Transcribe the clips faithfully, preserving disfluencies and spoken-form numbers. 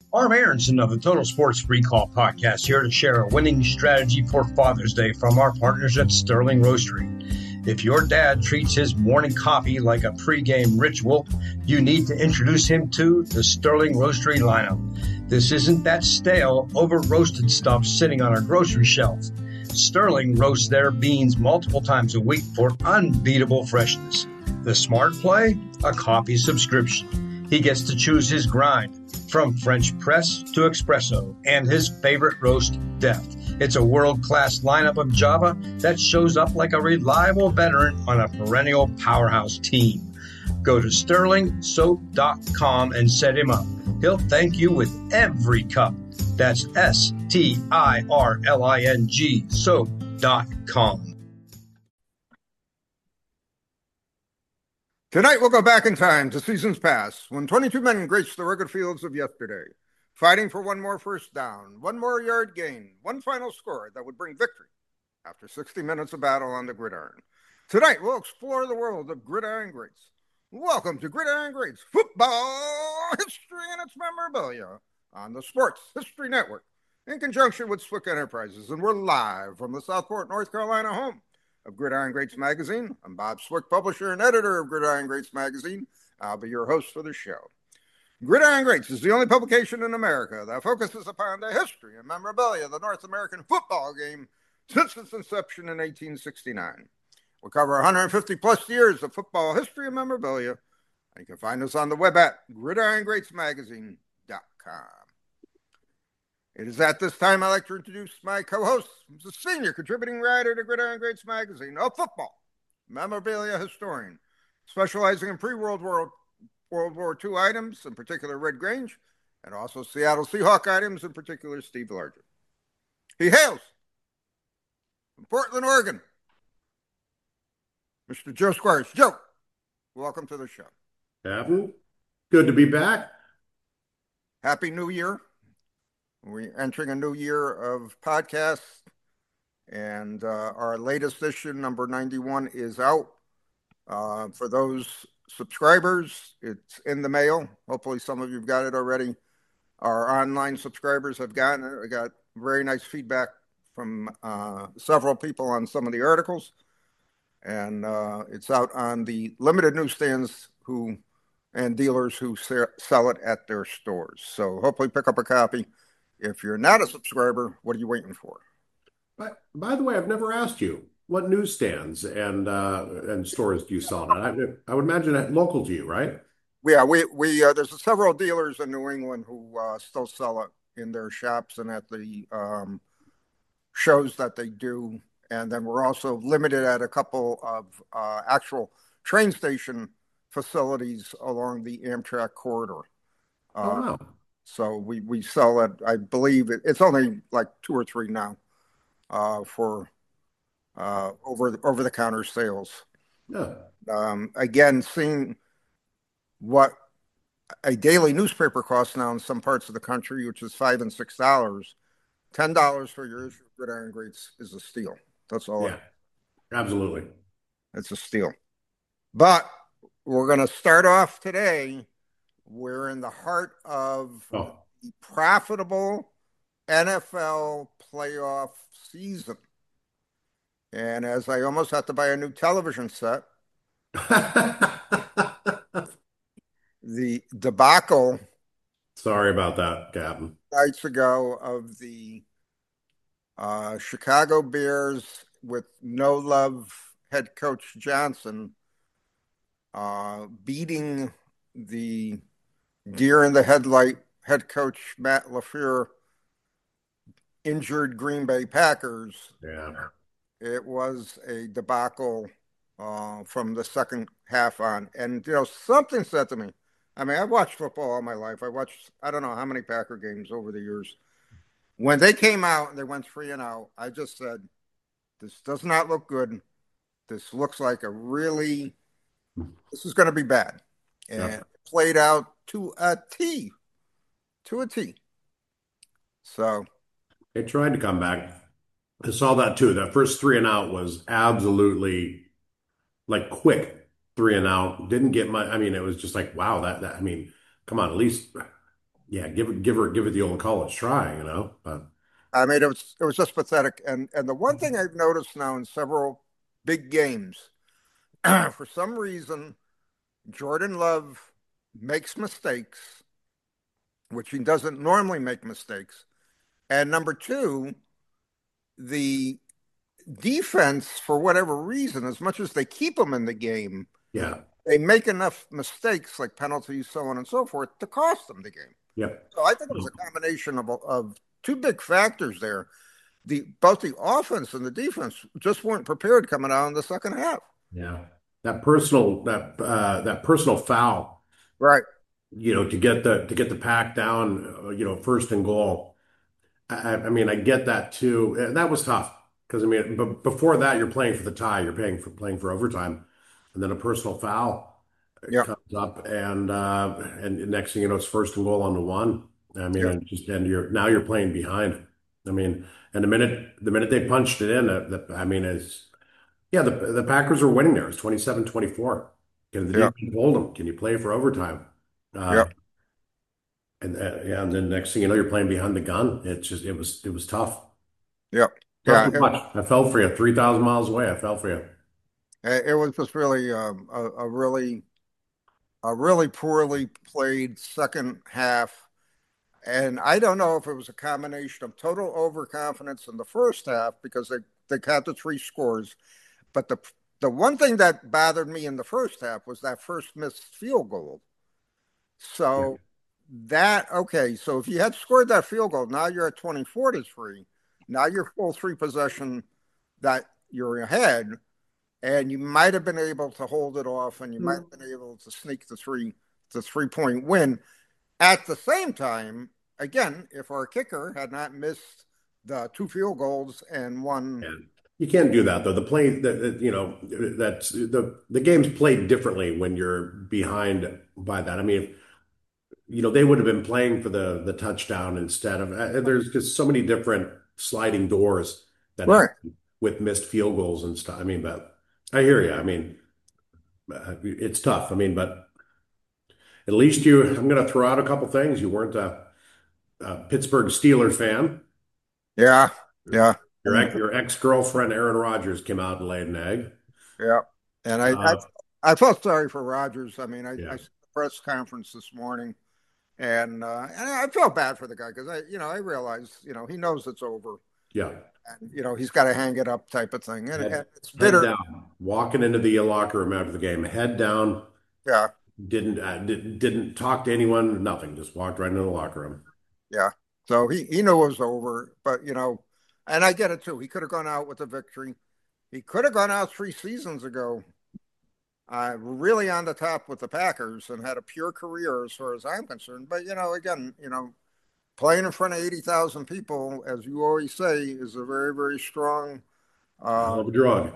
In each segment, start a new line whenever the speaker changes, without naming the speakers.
Arm Aronson of the Total Sports Recall podcast here to share a winning strategy for Father's Day from our partners at Sterling Roastery. If your dad treats his morning coffee like a pregame ritual, you need to introduce him to the Sterling Roastery lineup. This isn't that stale, over-roasted stuff sitting on our grocery shelf. Sterling roasts their beans multiple times a week for unbeatable freshness. The smart play? A coffee subscription. He gets to choose his grind, from French press to espresso, and his favorite roast, deft. It's a world-class lineup of Java that shows up like a reliable veteran on a perennial powerhouse team. Go to sterling soap dot com and set him up. He'll thank you with every cup. That's S T I R L I N G, soap dot com.
Tonight we'll go back in time to seasons past, when twenty-two men graced the rugged fields of yesterday, fighting for one more first down, one more yard gain, one final score that would bring victory after sixty minutes of battle on the gridiron. Tonight we'll explore the world of gridiron greats. Welcome to Gridiron Greats Football History and its Memorabilia on the Sports History Network in conjunction with Swick Enterprises, and we're live from the Southport, North Carolina home of Gridiron Greats Magazine. I'm Bob Swick, publisher and editor of Gridiron Greats Magazine. I'll be your host for the show. Gridiron Greats is the only publication in America that focuses upon the history and memorabilia of the North American football game since its inception in eighteen sixty-nine. We'll cover one hundred fifty plus years of football history and memorabilia. And you can find us on the web at gridiron greats magazine dot com. It is at this time I'd like to introduce my co-host, who's a senior contributing writer to Gridiron Greats Magazine, a football memorabilia historian, specializing in pre-World War World War Two items, in particular Red Grange, and also Seattle Seahawk items, in particular Steve Largent. He hails from Portland, Oregon, Mister Joe Squires. Joe, welcome to the show.
Captain, good to be back.
Happy New Year. We're entering a new year of podcasts, and uh, our latest issue, number ninety-one, is out. Uh, for those subscribers, it's in the mail. Hopefully some of you have got it already. Our online subscribers have gotten it. I got very nice feedback from uh, several people on some of the articles. And uh, it's out on the limited newsstands who and dealers who sell it at their stores. So hopefully pick up a copy. If you're not a subscriber, what are you waiting for?
But, by the way, I've never asked you, what newsstands and uh, and stores do you sell it at? I, I would imagine that local to you, right?
Yeah, we we uh, there's several dealers in New England who uh, still sell it in their shops and at the um, shows that they do. And then we're also limited at a couple of uh, actual train station facilities along the Amtrak corridor. Uh,
oh, wow.
So we, we sell it, I believe it, it's only like two or three now uh, for uh, over, over-the-counter sales.
Yeah.
Um, again, seeing what a daily newspaper costs now in some parts of the country, which is five and six dollars, ten dollars for your issue of Gridiron Greats is a steal. That's all.
Yeah, I, absolutely.
It's a steal. But we're going to start off today. We're in the heart of
oh.
the profitable N F L playoff season. And as I almost had to buy a new television set, the debacle.
Sorry about that, Captain.
Nights ago of the uh, Chicago Bears with no love head coach Johnson uh, beating the deer in the headlight head coach Matt LaFleur injured Green Bay Packers.
Yeah,
it was a debacle uh, from the second half on. And, you know, something said to me, I mean, I've watched football all my life. I watched, I don't know how many Packer games over the years. When they came out and they went three and out, I just said, this does not look good. This looks like a really, this is going to be bad. And yeah. It played out to a T, to a T. So.
They tried to come back. I saw that too. That first three and out was absolutely like quick three and out. Didn't get my, I mean, it was just like, wow, that, that I mean, come on, at least Yeah, give it, give her, give it the old college try, you know. But
I mean, it was it was just pathetic. And and the one thing I've noticed now in several big games, for some reason, Jordan Love makes mistakes, which he doesn't normally make mistakes. And number two, the defense, for whatever reason, as much as they keep him in the game,
yeah,
they make enough mistakes, like penalties, so on and so forth, to cost them the game.
yep.
So I think it was a combination of of two big factors there. The both the offense and the defense just weren't prepared coming out in the second half.
Yeah. That personal that uh that personal foul,
Right.
you know, to get the to get the pack down, uh, you know, first and goal. I, I mean, I get that too. And that was tough because I mean, but before that, you're playing for the tie, you're paying for playing for overtime, and then a personal foul
Yeah.
comes up, and uh, and next thing you know, it's first and goal on the one. I mean,
Yeah.
and just and you're now you're playing behind. I mean, and the minute the minute they punched it in, uh, the, I mean, it's yeah, the the Packers were winning there. It's twenty-seven twenty-four. Can the
Yeah.
defense hold them? Can you play for overtime?
Yeah.
Uh, and uh, yeah, and then next thing you know, you're playing behind the gun. It's just it was it was tough.
Yeah.
Tough
Yeah.
to watch. I fell for you. three thousand miles away. I fell for you.
It, it was just really um, a, a really a really poorly played second half. And I don't know if it was a combination of total overconfidence in the first half because they, they got the three scores. But the the one thing that bothered me in the first half was that first missed field goal.
Yeah.
So that okay, so if you had scored that field goal, now you're at twenty-four to three. Now you're full three possession that you're ahead, and you might have been able to hold it off, and you might have been able to sneak the three the three point win. At the same time, again, if our kicker had not missed the two field goals and one,
Yeah. You can't do that though. The play that you know that's the the game's played differently when you're behind by that. I mean, you know, they would have been playing for the the touchdown instead of uh, there's just so many different sliding doors that
right?
happen with missed field goals and stuff. I mean, but I hear you. I mean, uh, it's tough. I mean, but at least you, I'm going to throw out a couple things. You weren't a, a Pittsburgh Steelers fan.
Yeah, yeah,
Your ex, your ex-girlfriend Aaron Rodgers came out and laid an egg.
yeah. And I, I,
Uh,
I felt sorry for Rodgers. I mean, I, I
yeah,
saw the press conference this morning, and uh, and I felt bad for the guy because I, you know, I realized, you know, he knows it's over,
yeah.
and you know, he's got to hang it up type of thing, and, and
Head,
it's
head
bitter.
down, walking into the locker room after the game, head down.
Yeah,
Didn't uh, didn't didn't talk to anyone. Nothing. Just walked right into the locker room.
yeah. So he he knew it was over, but you know, and I get it too. He could have gone out with a victory. He could have gone out three seasons ago, uh, really on the top with the Packers and had a pure career as far as I'm concerned. But you know, again, you know, playing in front of eighty thousand people, as you always say, is a very, very strong,
Hell
uh,
of a drug.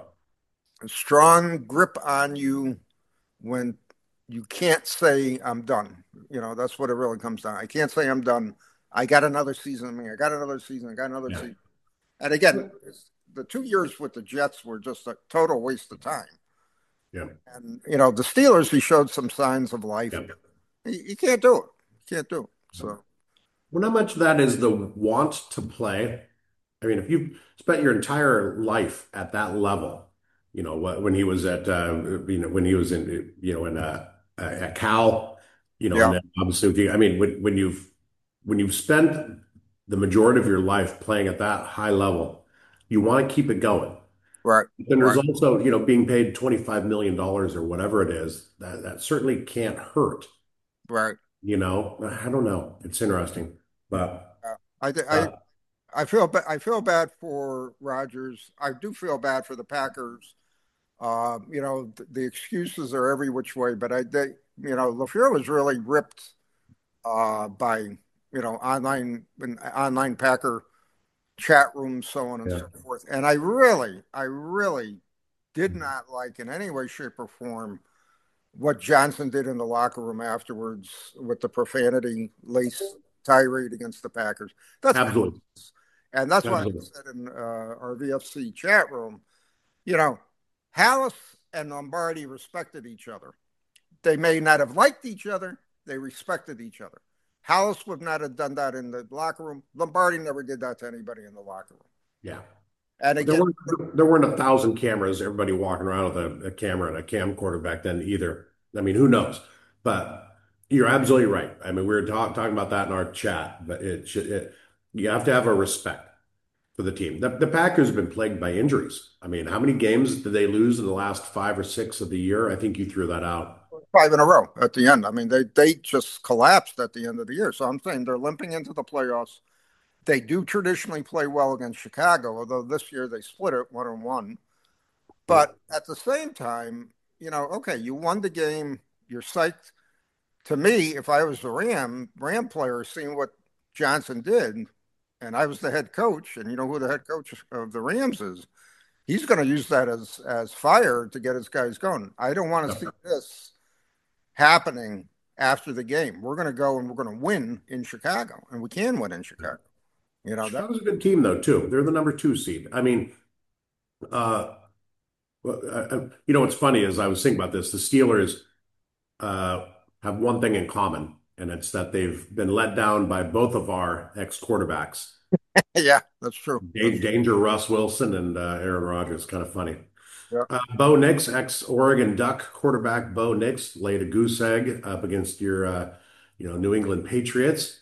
strong grip on you when you can't say I'm done. You know, that's what it really comes down. I can't say I'm done. I got another season. I mean, I got another season. I got another
Yeah.
season. And again, the two years with the Jets were just a total waste of time.
Yeah.
And you know, the Steelers, he showed some signs of life.
Yeah.
You, you can't do it. You can't do it. So
Well, not much of that is the want to play. I mean, if you spent your entire life at that level, you know, wh- when he was at, uh, you know, when he was in, you know, in uh, at Cal, you know, and
yeah,
then obviously, if you, I mean, when when you've when you've spent the majority of your life playing at that high level, you want to keep it going.
right,
Then there's
right,
also, you know, being paid twenty-five million dollars or whatever it is, that that certainly can't hurt,
right.
you know. I don't know. It's interesting, but
Uh, I, I,
uh,
I feel, ba- I feel bad for Rodgers. I do feel bad for the Packers. Uh, you know, the, the excuses are every which way, but I, they, you know, LaFleur was really ripped uh, by, you know, online, online Packer chat rooms, so on and
yeah,
so forth. And I really, I really did not like in any way, shape, or form what Johnson did in the locker room afterwards with the profanity lace tirade against the Packers. That's
absolutely,
and that's why I
absolutely.
said in uh, our V F C chat room, you know, Hallis and Lombardi respected each other. They may not have liked each other, they respected each other. Hallis would not have done that in the locker room. Lombardi never did that to anybody in the locker room.
Yeah.
And
There
again,
weren't there weren't a thousand cameras, everybody walking around with a, a camera and a camcorder back then either. I mean, who knows? But you're absolutely right. I mean, we were talk, talking about that in our chat, but it should it, you have to have a respect for the team. The, the Packers have been plagued by injuries. I mean, how many games did they lose in the last five or six of the year? I think you threw that out.
five in a row at the end. I mean, they they just collapsed at the end of the year. So I'm saying they're limping into the playoffs. They do traditionally play well against Chicago, although this year they split it one and one. But at the same time, you know, okay, you won the game. You're psyched. To me, if I was the Ram Ram player, seeing what Johnson did, and I was the head coach, and you know who the head coach of the Rams is, he's going to use that as as fire to get his guys going. I don't want to see this happening after the game. We're going to go and we're going to win in Chicago, and we can win in Chicago. You know, that
Chicago's a good team though too. They're the number two seed. I mean, uh, well, I, I- you know what's funny is I was thinking about this. The Steelers uh, have one thing in common, and it's that they've been let down by both of our ex-quarterbacks.
yeah, that's true.
Dan- Danger Russ Wilson and uh, Aaron Rodgers. Kind of funny.
Yeah.
Uh, Bo Nix, ex-Oregon Duck quarterback Bo Nix, laid a goose egg up against your, uh, you know, New England Patriots.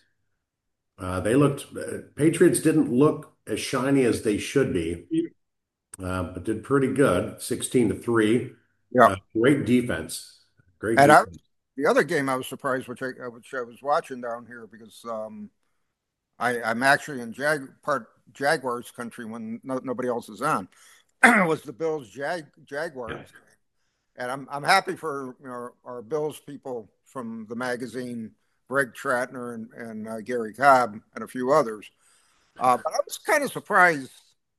Uh, they looked, uh, Patriots didn't look as shiny as they should be, uh, but did pretty good, sixteen to three.
Yeah.
Uh, great defense. Great
And I,
defense.
the other game I was surprised, which I which I was watching down here because um, I I'm actually in Jag part Jaguars country when no, nobody else is on. Was the Bills Jag Jaguars,
Yeah.
and I'm I'm happy for you know, our Bills people from the magazine, Greg Tratner and and uh, Gary Cobb and a few others. Uh, but I was kind of surprised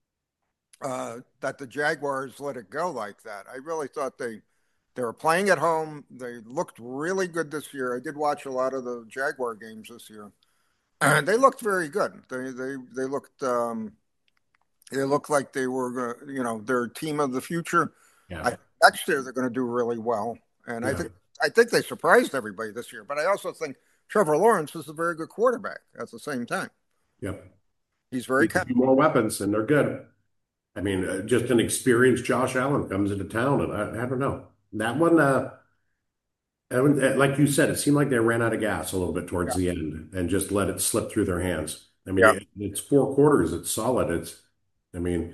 uh, that the Jaguars let it go like that. I really thought they they were playing at home. They looked really good this year. I did watch a lot of the Jaguar games this year, and they looked very good. They they they looked um, they looked like they were gonna, you know, their team of the future.
Yeah.
I, next year they're going to do really well, and I
Yeah.
think I think they surprised everybody this year. But I also think Trevor Lawrence is a very good quarterback at the same time.
Yep.
He's very
Needs a few more weapons, and they're good. I mean, uh, just an experienced Josh Allen comes into town, and I, I don't know. That one, uh, that one, uh, like you said, it seemed like they ran out of gas a little bit towards the end and just let it slip through their hands. I mean,
yeah.
it, it's four quarters. It's solid. It's, I mean,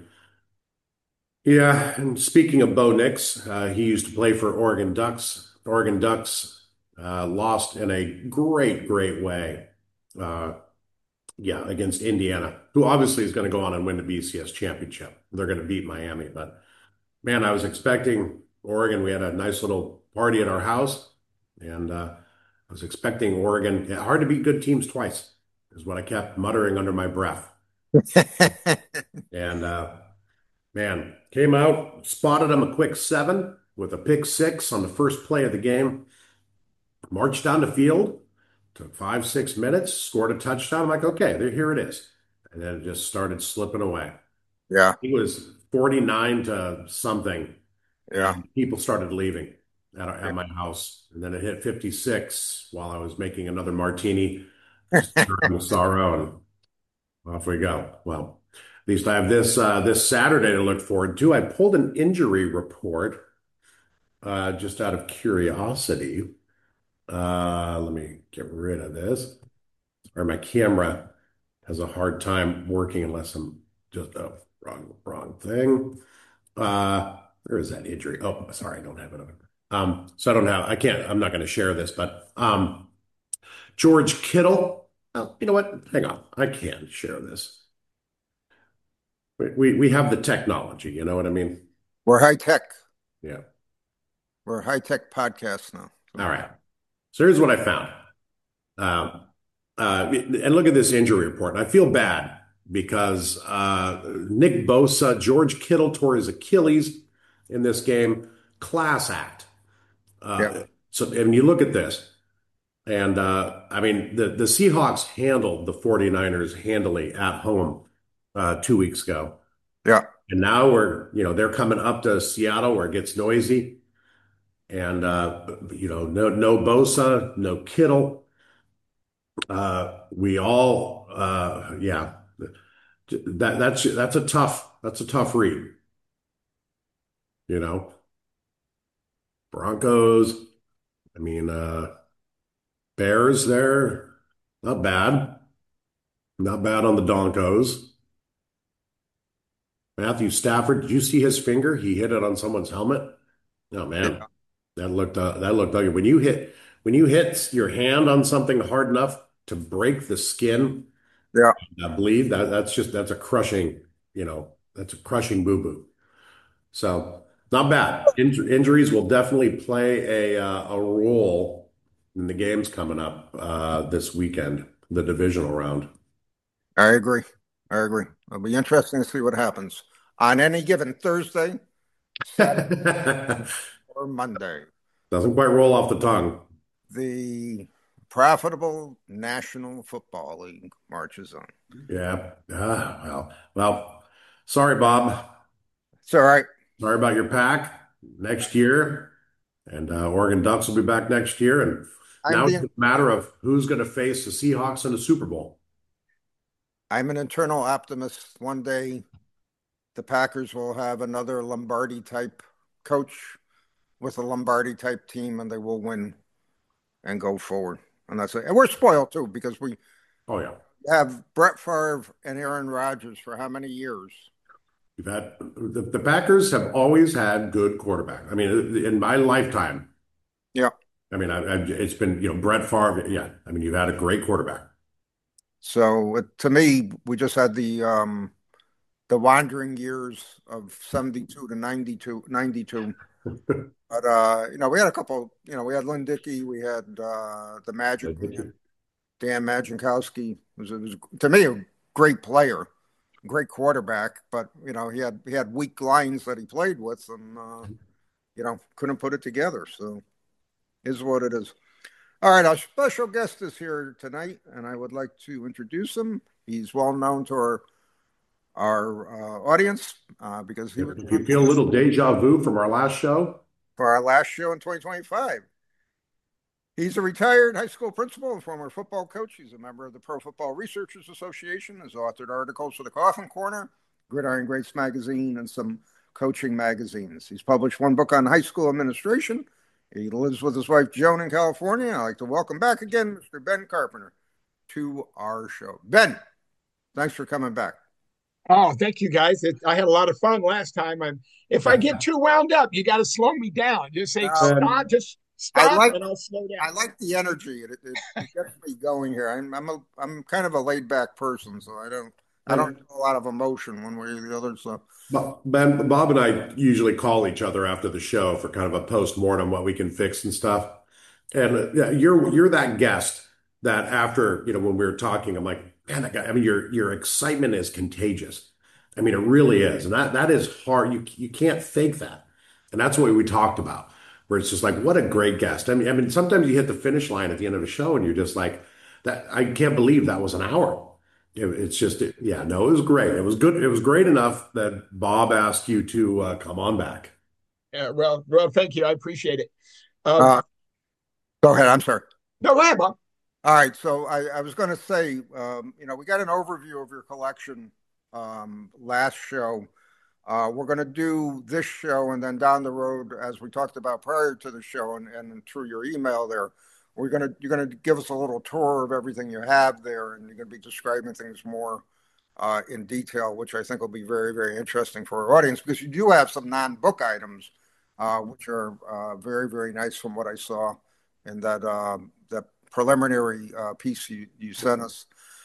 yeah. And speaking of Bo Nix, uh, he used to play for Oregon Ducks. Oregon Ducks uh, lost in a great, great way. Uh, yeah, against Indiana, who obviously is going to go on and win the B C S championship. They're going to beat Miami, but man, I was expecting Oregon. We had a nice little party at our house, and uh, I was expecting Oregon. Yeah, hard to beat good teams twice, is what I kept muttering under my breath. And uh, man, came out, spotted them a quick seven with a pick six on the first play of the game, marched down the field, took five, six minutes, scored a touchdown. I'm like, okay, there, here it is. And then it just started slipping away.
yeah,
It was forty-nine to something.
yeah.
And people started leaving at, at my house. And then it hit fifty-six while I was making another martini, stirring sorrow, and off we go. Well, at least I have this uh, this Saturday to look forward to. I pulled an injury report uh, just out of curiosity. Uh, let me get rid of this. Or my camera has a hard time working unless I'm just oh, wrong wrong thing. Uh, where is that injury? Oh, sorry, I don't have it on. Um, so I don't have. I can't. I'm not going to share this, but um, George Kittle. Oh, you know what? Hang on. I can share this. We we, we have the technology. You know what I mean?
We're high tech.
Yeah.
We're a high tech podcast now.
All right. So here's what I found. Um, uh, and look at this injury report. And I feel bad because uh, Nick Bosa, George Kittle tore his Achilles in this game. Class act. Uh,
Yeah.
so, and you look at this, and uh, I mean, the, the Seahawks handled the 49ers handily at home uh, two weeks ago.
Yeah.
And now we're, you know, they're coming up to Seattle where it gets noisy. And, uh, you know, no, no Bosa, no Kittle. Uh, we all, uh, yeah, that that's that's a tough that's a tough read. You know, Broncos. I mean, uh, Bears there, not bad, not bad on the Doncos. Matthew Stafford, did you see his finger? He hit it on someone's helmet. Oh man,
Yeah.
that looked uh, that looked ugly. When you hit when you hit your hand on something hard enough to break the skin,
Yeah.
uh, bleed, that that's just that's a crushing, you know, that's a crushing boo-boo. So not bad. Inj injuries will definitely play a uh, a role in the games coming up uh, this weekend, the divisional round.
I agree. I agree. It'll be interesting to see what happens on any given Thursday, Saturday, or Monday.
Doesn't quite roll off the tongue.
The profitable National Football League marches on.
Yeah. Ah, well, well, sorry, Bob.
It's all right.
Sorry about your pack next year. And uh, Oregon Ducks will be back next year. And
I'm
now it's
the
a matter of who's going to face the Seahawks in the Super Bowl.
I'm an eternal optimist. One day the Packers will have another Lombardi type coach with a Lombardi type team and they will win and go forward. And that's it. And we're spoiled too because we
Oh, yeah.
have Brett Favre and Aaron Rodgers for how many years?
You've had the, the Packers have always had good quarterback. I mean, in my lifetime,
Yeah.
I mean, I, I, it's been, you know, Brett Favre. Yeah. I mean, you've had a great quarterback.
So it, to me, we just had the um the wandering years of seventy-two to ninety-two, ninety-two. But uh, you know, we had a couple, you know, we had Lynn Dickey, we had uh the Magic Man, Dan Majinkowski. It was, it was to me a great player, great quarterback, but you know, he had he had weak lines that he played with and uh, you know, couldn't put it together. So is what it is. All right, our special guest is here tonight, and I would like to introduce him. He's well known to our our uh, audience uh, because he was
If you
on
feel a little deja vu from our last show,
for our last show in twenty twenty-five. He's a retired high school principal and former football coach. He's a member of the Pro Football Researchers Association, has authored articles for the Coffin Corner, Gridiron Greats magazine, and some coaching magazines. He's published one book on high school administration. He lives with his wife, Joan, in California. I'd like to welcome back again Mister Ben Carpenter to our show. Ben, thanks for coming back.
Oh, thank you guys. It, I had a lot of fun last time. And if I get too wound up, you got to slow me down. Just say
Um,
stop, just
I
stop,
like
and I'll slow
I
down.
like the energy. It, it, it gets me going here. I'm I'm a I'm kind of a laid back person, so I don't I don't
and
have a lot of emotion one way or the other. So
Bo- Ben, Bob and I usually call each other after the show for kind of a post-mortem, what we can fix and stuff. And uh, yeah, you're you're that guest that after, you know, when we were talking, I'm like, man, that guy, I mean, your your excitement is contagious. I mean, it really is. And that that is hard. You you can't fake that. And that's what we talked about, where it's just like, what a great guest. I mean, I mean, sometimes you hit the finish line at the end of a show and you're just like, that I can't believe that was an hour. It, it's just, it, yeah, no, it was great. It was good. It was great enough that Bob asked you to uh, come on back.
Yeah, well, well, thank you. I appreciate it. Um,
uh, go ahead. I'm sorry.
no, go ahead, Bob.
All right. So I, I was going to say, um, you know, we got an overview of your collection um, last show. Uh, we're going to do this show, and then down the road, as we talked about prior to the show, and, and through your email there, we're going to you're going to give us a little tour of everything you have there, and you're going to be describing things more uh, in detail, which I think will be very, very interesting for our audience because you do have some non-book items, uh, which are uh, very, very nice from what I saw in that um, that preliminary uh, piece you, you sent us.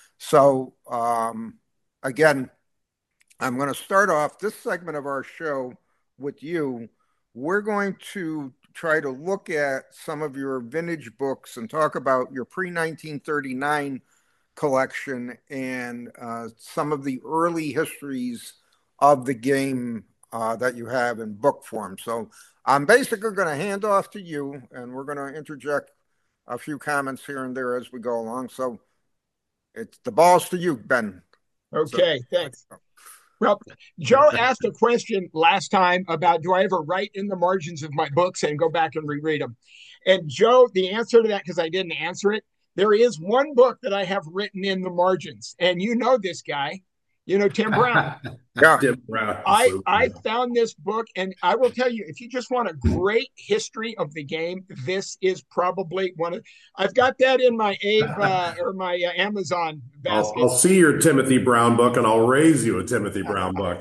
So um, again, I'm going to start off this segment of our show with you. We're going to try to look at some of your vintage books and talk about your pre nineteen thirty-nine collection and uh, some of the early histories of the game uh, that you have in book form. So I'm basically going to hand off to you, and we're going to interject a few comments here and there as we go along. So it's the ball's to you, Ben.
Okay,
So,
thanks. Well, Joe asked a question last time about do I ever write in the margins of my books and go back and reread them? And Joe, the answer to that, because I didn't answer it, There is one book that I have written in the margins, and you know this guy, you know Tim Brown.
Yeah.
Tim Brown.
I
So
I
cool.
found this book, and I will tell you, if you just want a great history of the game, this is probably one of. I've got that in my Abe uh, or my uh, Amazon
I'll,
basket.
I'll see your Timothy Brown book and I'll raise you a Timothy Brown book.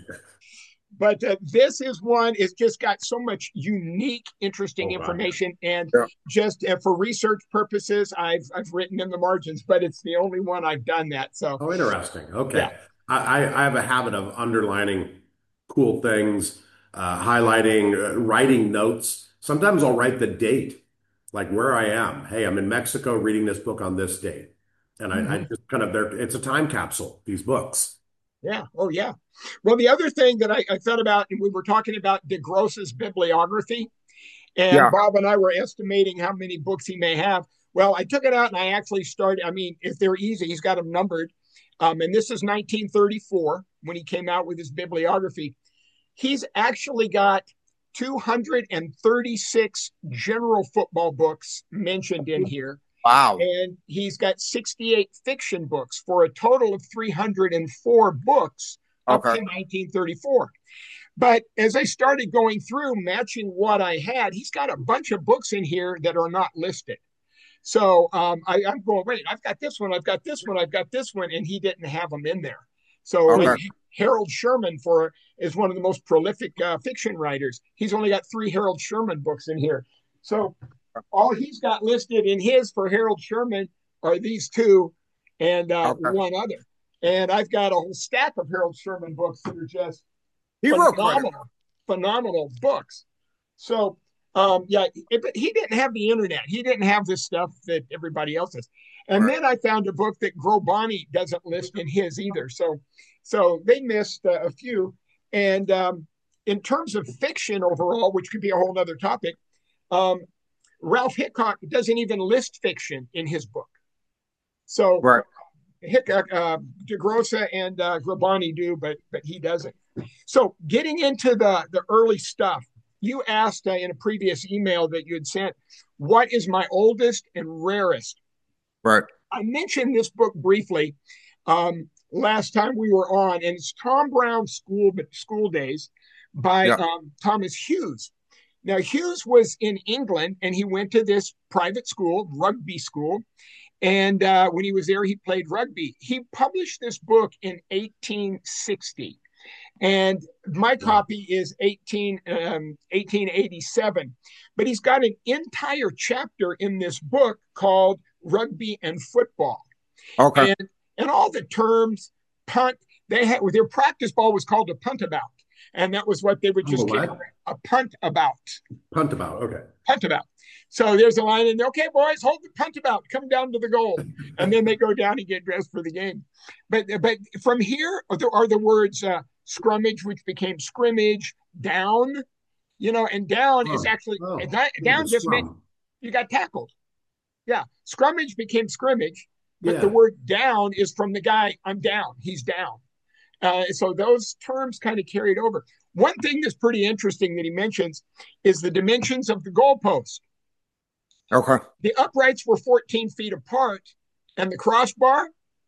But uh, this is one. It's just got so much unique, interesting
Oh, God.
information, and
Yeah.
just uh, for research purposes, I've I've written in the margins, but it's the only one I've done that. So
Oh, interesting. Okay.
yeah.
I, I I have a habit of underlining cool things, uh, highlighting, uh, writing notes. Sometimes I'll write the date, like where I am. Hey, I'm in Mexico reading this book on this date. And I, I
Mhm.
just kind of, there, it's a time capsule, these books.
Yeah. Oh, yeah. Well, the other thing that I, I thought about, and we were talking about DeGrosse's bibliography, and
Yeah.
Bob and I were estimating how many books he may have. Well, I took it out and I actually started. I mean, if they're easy, he's got them numbered. Um, and this is nineteen thirty-four when he came out with his bibliography. He's actually got two hundred thirty-six general football books mentioned in here.
Wow.
And he's got sixty-eight fiction books for a total of three hundred four books up
Okay.
to nineteen thirty-four. But as I started going through matching what I had, he's got a bunch of books in here that are not listed. So um, I, I'm going, wait, I've got this one, I've got this one, I've got this one, and he didn't have them in there. So like
Okay.
Harold Sherman for is one of the most prolific uh, fiction writers. He's only got three Harold Sherman books in here. So all he's got listed in his for Harold Sherman are these two and uh,
Okay.
one other. And I've got a whole stack of Harold Sherman books that are just
He wrote quite a
phenomenal, phenomenal books. So, um, yeah, it, but he didn't have the internet. He didn't have this stuff that everybody else has. And
Right.
then I found a book that Grobani doesn't list in his either. So, so they missed uh, a few. And um, in terms of fiction overall, which could be a whole other topic, um, Ralph Hickok doesn't even list fiction in his book. So
Right.
Hickok, uh, DeGrossa and uh, Grabani do, but but he doesn't. So getting into the the early stuff, you asked uh, in a previous email that you had sent, what is my oldest and rarest?
Right.
I mentioned this book briefly um, last time we were on, and it's Tom Brown's School School Days by
Yeah.
um, Thomas Hughes. Now, Hughes was in England, and he went to this private school, rugby school. And uh, when he was there, he played rugby. He published this book in eighteen sixty. And my
Wow.
copy is eighteen, um, eighteen eighty-seven. But he's got an entire chapter in this book called Rugby and Football.
Okay.
And, and all the terms, punt, they had, their practice ball was called a punt about. And that was what they would just
Oh,
kick
what?
a punt about.
Punt about. Okay.
Punt about. So there's a line in there, okay, boys, hold the punt about, come down to the goal. And then they go down and get dressed for the game. But but from here there are the words uh, scrummage, which became scrimmage, down, you know, and down is
Oh,
actually,
oh,
down
the
just meant
scrum.
you got tackled. Yeah, scrummage became scrimmage, but the
Yeah.
word down is from the guy, I'm down, he's down. Uh, so those terms kind of carried over. One thing that's pretty interesting that he mentions is the dimensions of the goalpost.
Okay.
The uprights were fourteen feet apart, and the crossbar,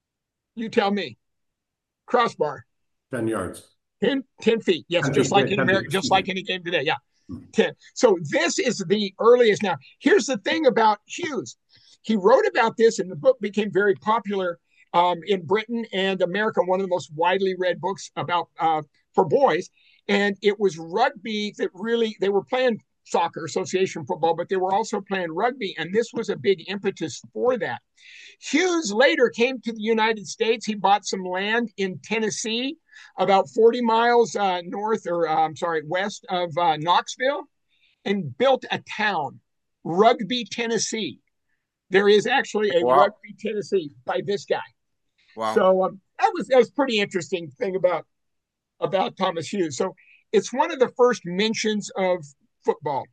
you tell me, crossbar,
ten yards.
ten, ten feet. Yes,
ten
just
feet,
like
yeah,
in
ten
America,
feet,
just
excuse
like
me.
in a game today. Yeah, ten. So this is the earliest. Now, here's the thing about Hughes. He wrote about this, and the book became very popular um, in Britain and America. One of the most widely read books about uh, for boys, and it was rugby that really they were playing soccer, association football, but they were also playing rugby, and this was a big impetus for that. Hughes later came to the United States. He bought some land in Tennessee, about forty miles uh, north, or uh, I'm sorry, west of uh, Knoxville, and built a town, Rugby, Tennessee. There is actually a
Wow.
Rugby, Tennessee by this guy.
Wow.
So um, that was that was pretty interesting thing about about Thomas Hughes. So it's one of the first mentions of football.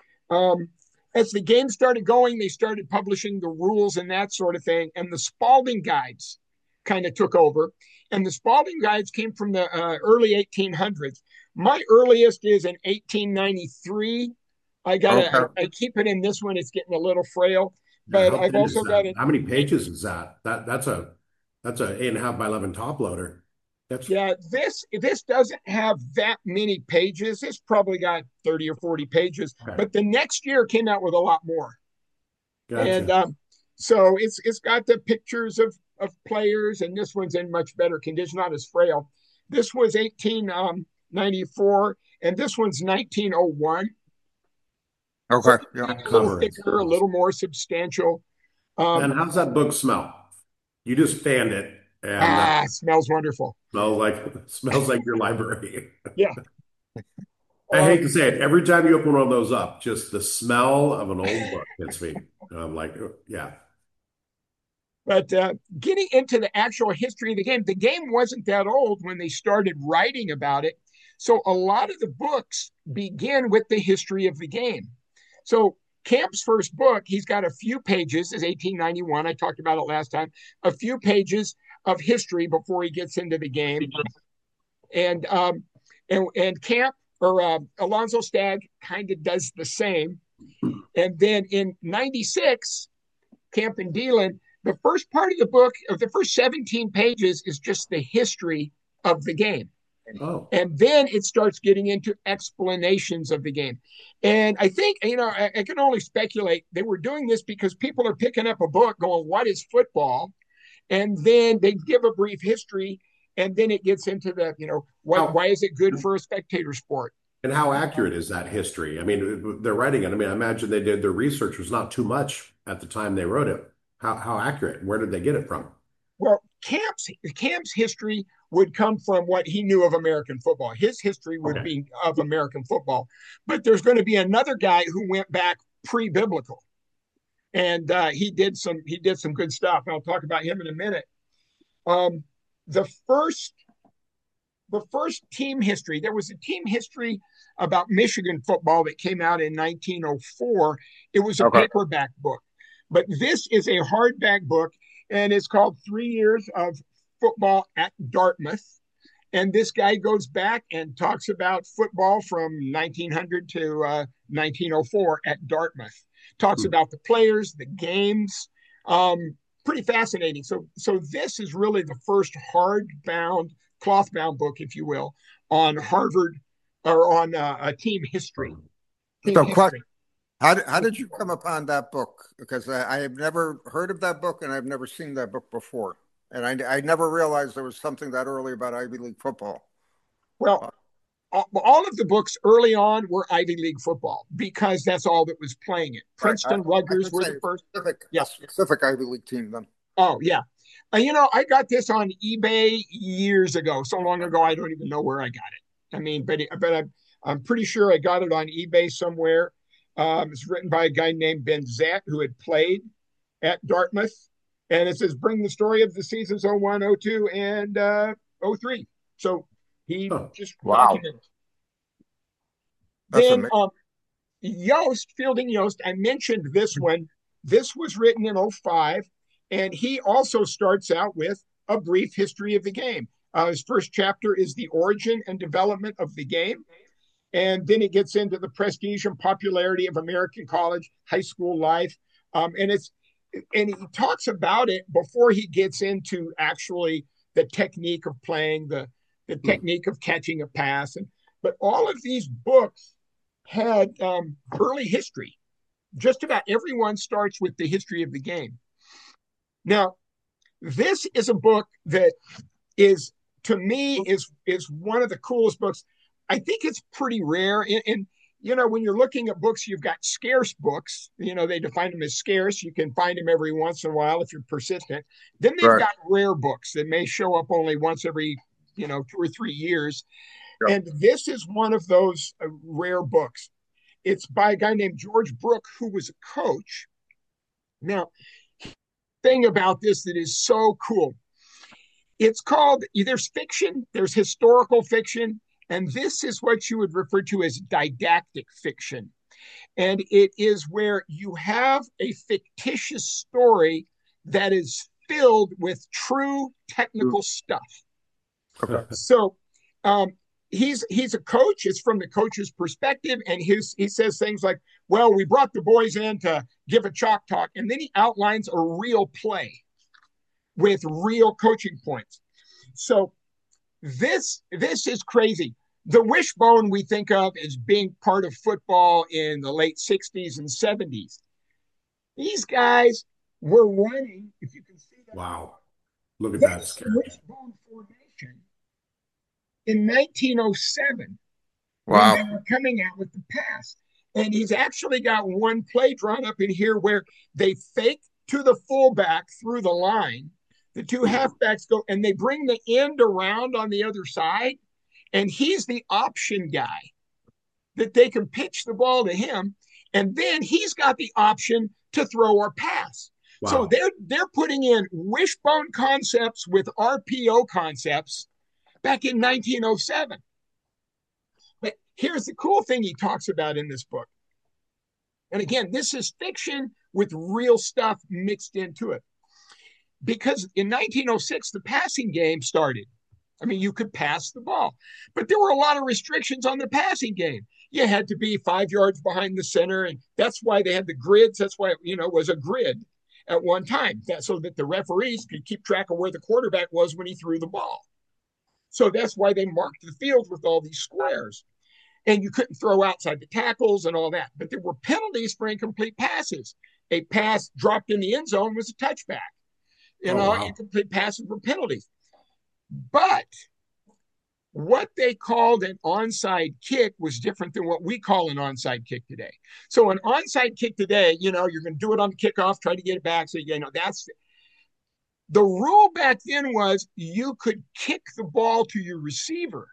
Um, as the game started going, they started publishing the rules and that sort of thing. And the Spalding guides kind of took over. And the Spalding guides came from the uh, early eighteen hundreds. My earliest is in eighteen ninety-three. I got
Okay.
I, I keep it in this one. It's getting a little frail.
Yeah,
but
how
I've
thin is
also
that?
got it.
How many pages is that? That that's a that's a eight and a half by eleven top loader. That's
Yeah, this this doesn't have that many pages. It's probably got thirty or forty pages,
okay.
but the next year came out with a lot more. And
Gotcha.
um, so it's it's got the pictures of of players, and this one's in much better condition, not as frail. This was eighteen ninety-four, and this one's nineteen oh one. So
Okay. Yeah.
a little
Cover is
thicker, a little more substantial. Um,
And how's that book smell? You just fanned it and uh,
ah, smells wonderful.
smells like smells like your library.
Yeah.
I hate
Um,
to say it. Every time you open one of those up, just the smell of an old book hits me. And I'm like, oh, yeah.
but uh, getting into the actual history of the game, the game wasn't that old when they started writing about it. So a lot of the books begin with the history of the game. So Camp's first book, he's got a few pages, is eighteen ninety-one. I talked about it last time. A few pages of history before he gets into the game. And um, and, and Camp or uh, Alonzo Stagg kind of does the same. And then in ninety-six, Camp and Dealin, the first part of the book, of the first seventeen pages, is just the history of the game.
Oh,
And then it starts getting into explanations of the game. And I think, you know, I, I can only speculate they were doing this because people are picking up a book going, what is football? And then they give a brief history, and then it gets into the, you know, what,
how
why is it good for a spectator sport?
and how accurate is that history? I mean, they're writing it. I mean, I imagine they did their research was not too much at the time they wrote it. How how accurate? Where did they get it from?
Well, Camp's Camp's history would come from what he knew of American football. His history would
Okay.
be of American football. But there's going to be another guy who went back pre-biblical, and uh, he did some he did some good stuff. I'll talk about him in a minute. Um, the first the first team history, there was a team history about Michigan football that came out in nineteen oh four. It was a
Okay.
paperback book, but this is a hardback book, and it's called Three Years of Football at Dartmouth. And this guy goes back and talks about football from nineteen hundred to uh, nineteen oh four at Dartmouth. Talks
Hmm.
about the players, the games. Um, pretty fascinating. So, so this is really the first hardbound, cloth-bound book, if you will, on Harvard or on uh, a team history. Team
So,
history.
question: How did, how did you come upon that book? Because I, I have never heard of that book and I've never seen that book before, and I I never realized there was something that early about Ivy League football.
Well, all all of the books early on were Ivy League football because that's all that was playing it.
Right. I,
Princeton,
I
Rutgers
should
were
say
the first.
specific,
Yeah.
a specific Ivy League team then.
Oh, yeah. Uh, you know, I got this on eBay years ago, so long ago I don't even know where I got it. I mean, but it, but I'm I'm pretty sure I got it on eBay somewhere. Um, it's written by a guy named Ben Zatt who had played at Dartmouth, and it says bring the story of the seasons oh one, oh two, and uh, oh three. So he
Oh,
just
Wow.
documented.
That's
Then
amazing.
um, Yost, Fielding Yost, I mentioned this one. This was written in oh five, and he also starts out with a brief history of the game. Uh, his first chapter is the origin and development of the game. And then it gets into the prestige and popularity of American college, high school life. Um, and it's and he talks about it before he gets into actually the technique of playing, the, the
Hmm.
technique of catching a pass. And but all of these books had um, early history. Just about everyone starts with the history of the game. Now, this is a book that is, to me, is is one of the coolest books. I think it's pretty rare. And, and you know, when you're looking at books, you've got scarce books. You know, they define them as scarce. You can find them every once in a while if you're persistent. Then they've
Right.
got rare books that may show up only once every, you know, two or three years.
Yep.
And this is one of those uh, rare books. It's by a guy named George Brooke, who was a coach. Now, thing about this that is so cool, it's called, there's fiction, there's historical fiction, and this is what you would refer to as didactic fiction. And it is where you have a fictitious story that is filled with true technical stuff.
Okay.
So um, he's he's a coach. It's from the coach's perspective, and his he says things like, "Well, we brought the boys in to give a chalk talk," and then he outlines a real play with real coaching points. So this this is crazy. The wishbone we think of as being part of football in the late sixties and seventies. These guys were running, if you can see that.
Wow. Look at that. Scary.
Wishbone formation in nineteen oh seven.
Wow.
When they were coming out with the pass. And he's actually got one play drawn up in here where they fake to the fullback through the line. The two halfbacks go and they bring the end around on the other side. And he's the option guy that they can pitch the ball to him. And then he's got the option to throw or pass. Wow. So they're they're putting in wishbone concepts with R P O concepts back in nineteen oh seven. But here's the cool thing he talks about in this book. And again, this is fiction with real stuff mixed into it. Because in nineteen oh six, the passing game started. I mean, you could pass the ball. But there were a lot of restrictions on the passing game. You had to be five yards behind the center, and that's why they had the grids. That's why, you know, it was a grid at one time, that, so that the referees could keep track of where the quarterback was when he threw the ball. So that's why they marked the field with all these squares. And you couldn't throw outside the tackles and all that. But there were penalties for incomplete passes. A pass dropped in the end zone was a touchback. You know, oh, wow. Incomplete passes were penalties. But what they called an onside kick was different than what we call an onside kick today. So an onside kick today, you know, you're going to do it on the kickoff, try to get it back. So, you know, that's the rule back then was you could kick the ball to your receiver.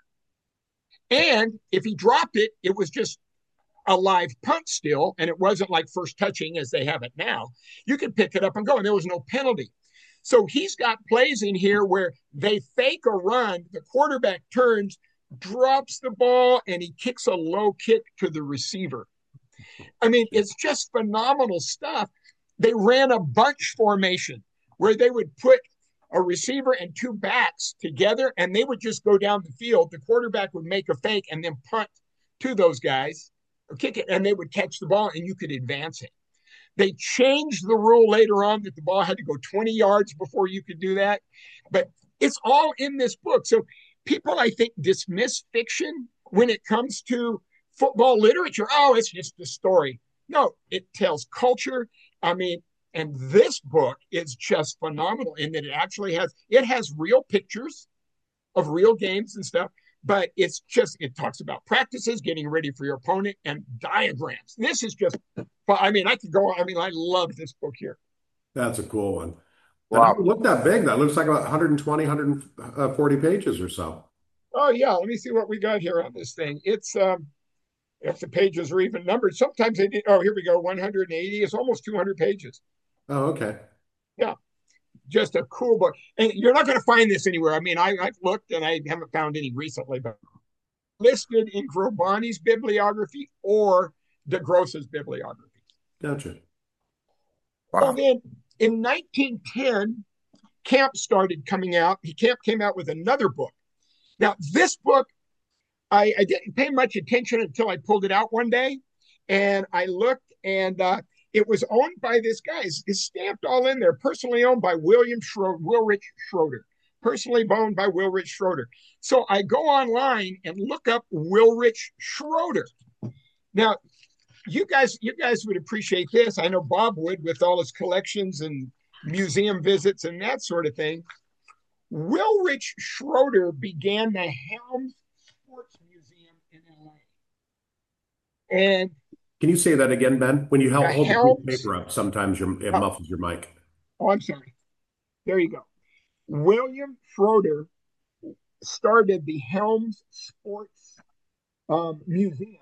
And if he dropped it, it was just a live punt still. And it wasn't like first touching as they have it now. You could pick it up and go, and there was no penalty. So he's got plays in here where they fake a run, the quarterback turns, drops the ball, and he kicks a low kick to the receiver. I mean, it's just phenomenal stuff. They ran a bunch formation where they would put a receiver and two backs together, and they would just go down the field. The quarterback would make a fake and then punt to those guys, or kick it, and they would catch the ball, and you could advance it. They changed the rule later on that the ball had to go twenty yards before you could do that. But it's all in this book. So people, I think, dismiss fiction when it comes to football literature. Oh, it's just a story. No, it tells culture. I mean, and this book is just phenomenal in that it actually has, it has real pictures of real games and stuff. But it's just, it talks about practices, getting ready for your opponent, and diagrams. This is just, I mean, I could go on. I mean, I love this book here.
That's a cool one.
Wow.
It doesn't look that big. That looks like about one twenty, one forty pages or so.
Oh, yeah. Let me see what we got here on this thing. It's, um, if the pages are even numbered, sometimes they did. Oh, here we go. one hundred eighty. It's almost two hundred pages.
Oh, okay.
Yeah. Just a cool book. And you're not going to find this anywhere. I mean, I, I've looked and I haven't found any recently, but listed in Grobani's bibliography or DeGrosse's bibliography.
Gotcha.
Wow.
And then in nineteen ten, Camp started coming out. He Camp came out with another book. Now, this book, I, I didn't pay much attention until I pulled it out one day. And I looked, and uh, it was owned by this guy. It's, it's stamped all in there. Personally owned by William Schroeder, Wilrich Schroeder. Personally owned by Wilrich Schroeder. So I go online and look up Wilrich Schroeder. Now, you guys, you guys would appreciate this. I know Bob would, with all his collections and museum visits and that sort of thing. Wilrich Schroeder began the Helms Sports Museum in L A. And
can you say that again, Ben? When you hold, hold
Helms,
the paper up, sometimes your, it muffles your mic.
Oh, I'm sorry. There you go. William Schroeder started the Helms Sports um, Museum.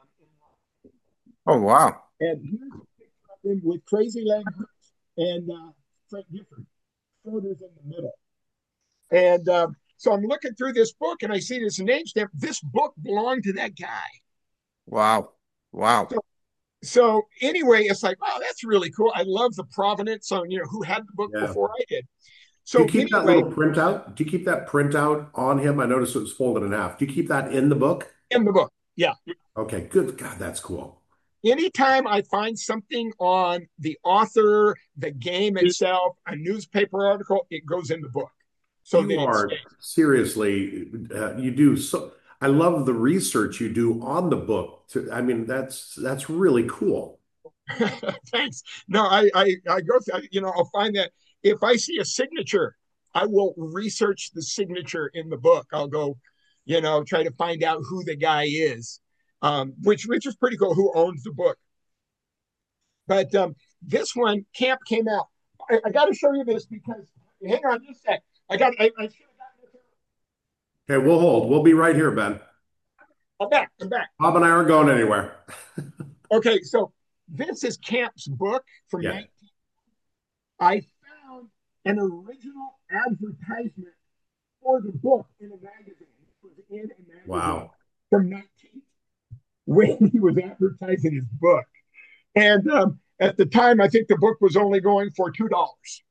Oh, wow.
And here's a picture of him with Crazy Leg and uh, Frank Gifford. Schroeder's in the middle. And um, so I'm looking through this book, and I see this name stamp. This book belonged to that guy.
Wow. Wow.
So, so anyway, it's like, wow, that's really cool. I love the provenance on, you know, who had the book
yeah.
before I did.
Do
So
you keep that
anyway,
little printout? Do you keep that printout on him? I noticed it was folded in half. Do you keep that in the book?
in the book, yeah.
Okay, good. God, that's cool.
Anytime I find something on the author, the game itself, a newspaper article, it goes in the book so
You
that it
are
stays.
seriously, uh, you do so. I love the research you do on the book. To, I mean, that's that's really cool.
Thanks. No, I, I, I go through, you know, I'll find that if I see a signature, I will research the signature in the book. I'll go, you know, try to find out who the guy is, um, which which is pretty cool. Who owns the book? But um, this one, Camp came out. I, I got to show you this because hang on just a sec. I got. I, I should have gotten this.
Okay, we'll hold. We'll be right here, Ben.
I'm back. I'm back.
Bob and I aren't going anywhere.
Okay, so this is Camp's book from
Yeah.
nineteen. I found an original advertisement for the book in a magazine. It was in a magazine
Wow.
from nineteen when he was advertising his book. And um, at the time, I think the book was only going for two dollars.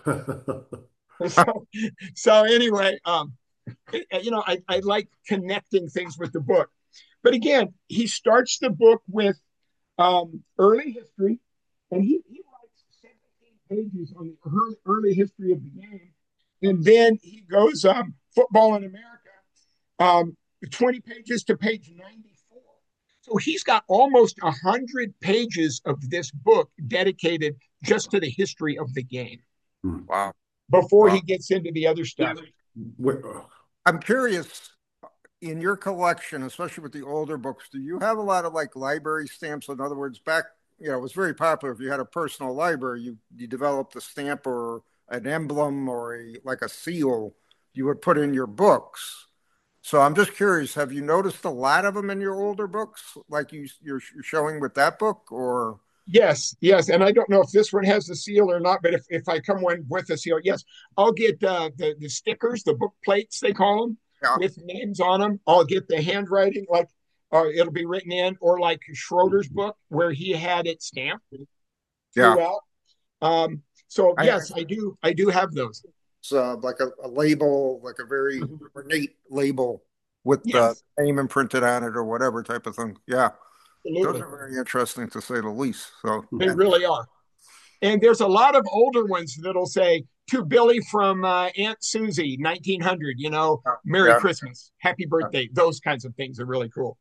So, so anyway, um, you know, I, I like connecting things with the book. But again, he starts the book with um, early history, and he, he writes seventeen pages on the early, early history of the game. And then he goes um, football in America, um, twenty pages to page ninety-four. So he's got almost one hundred pages of this book dedicated just to the history of the game
Wow.
before
Wow.
he gets into the other stuff.
I'm curious, in your collection, especially with the older books, do you have a lot of like library stamps? In other words, back, you know, it was very popular. If you had a personal library, you you developed a stamp or an emblem or a like a seal you would put in your books. So I'm just curious, have you noticed a lot of them in your older books, like you you're showing with that book, or?
Yes, yes. And I don't know if this one has the seal or not, but if, if I come one with a seal, yes, I'll get uh, the, the stickers, the book plates, they call them,
Yeah.
with names on them. I'll get the handwriting, like uh, it'll be written in, or like Schroeder's book, where he had it stamped
Yeah.
throughout. Um, so,
I,
yes, I do. I do have those.
It's uh, like a, a label, like a very ornate label with the
Yes,
name imprinted on it or whatever type of thing. Yeah. Those
absolutely.
are very interesting to say the least. So,
They really are. And there's a lot of older ones that'll say, to Billy from uh, Aunt Susie, nineteen hundred, you know, Merry
yeah.
Christmas, Happy Birthday. Those kinds of things are really cool.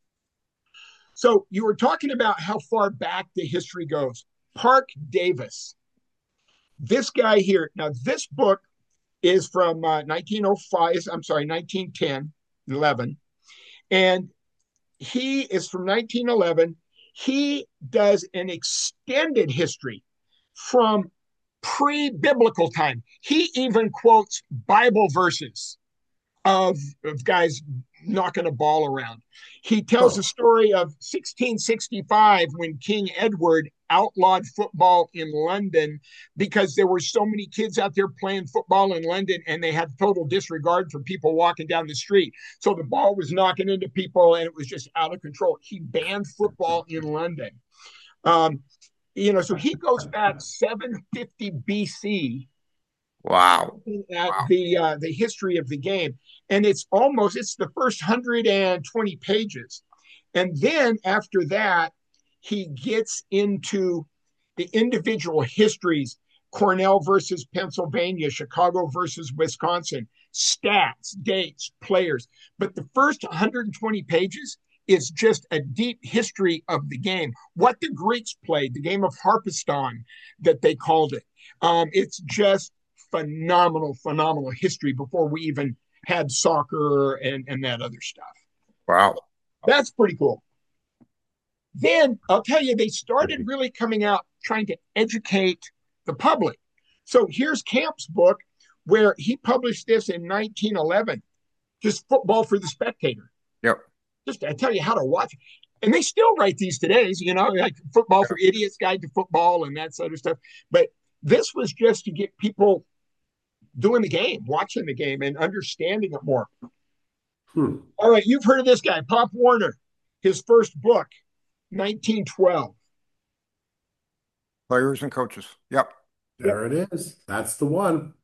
So you were talking about how far back the history goes. Park Davis, this guy here. Now, this book is from uh, nineteen oh five, I'm sorry, nineteen ten, eleven. And he is from nineteen eleven. He does an extended history from pre-biblical time. He even quotes Bible verses of, of guys knocking a ball around. He tells
Oh.
the story of sixteen sixty-five when King Edward outlawed football in London because there were so many kids out there playing football in London and they had total disregard for people walking down the street. So the ball was knocking into people and it was just out of control. He banned football in London. Um, you know, so he goes back seven fifty B C
Wow.
at
Wow.
the uh, the history of the game, and it's almost it's the first one hundred twenty pages, and then after that he gets into the individual histories: Cornell versus Pennsylvania, Chicago versus Wisconsin, stats, dates, players. But the first one hundred twenty pages is just a deep history of the game, what the Greeks played, the game of Harpaston that they called it. Um, it's just phenomenal, phenomenal history before we even had soccer and, and that other stuff.
Wow.
That's pretty cool. Then I'll tell you, they started really coming out trying to educate the public. So here's Camp's book, where he published this in nineteen eleven, just Football for the Spectator.
Yep.
Just I tell you how to watch it. And they still write these today, you know, like Football for Idiots, Guide to Football, and that sort of stuff. But this was just to get people doing the game, watching the game, and understanding it more.
Hmm.
All right, you've heard of this guy, Pop Warner. His first book, nineteen twelve.
Players and coaches. Yep.
There it is. That's the one.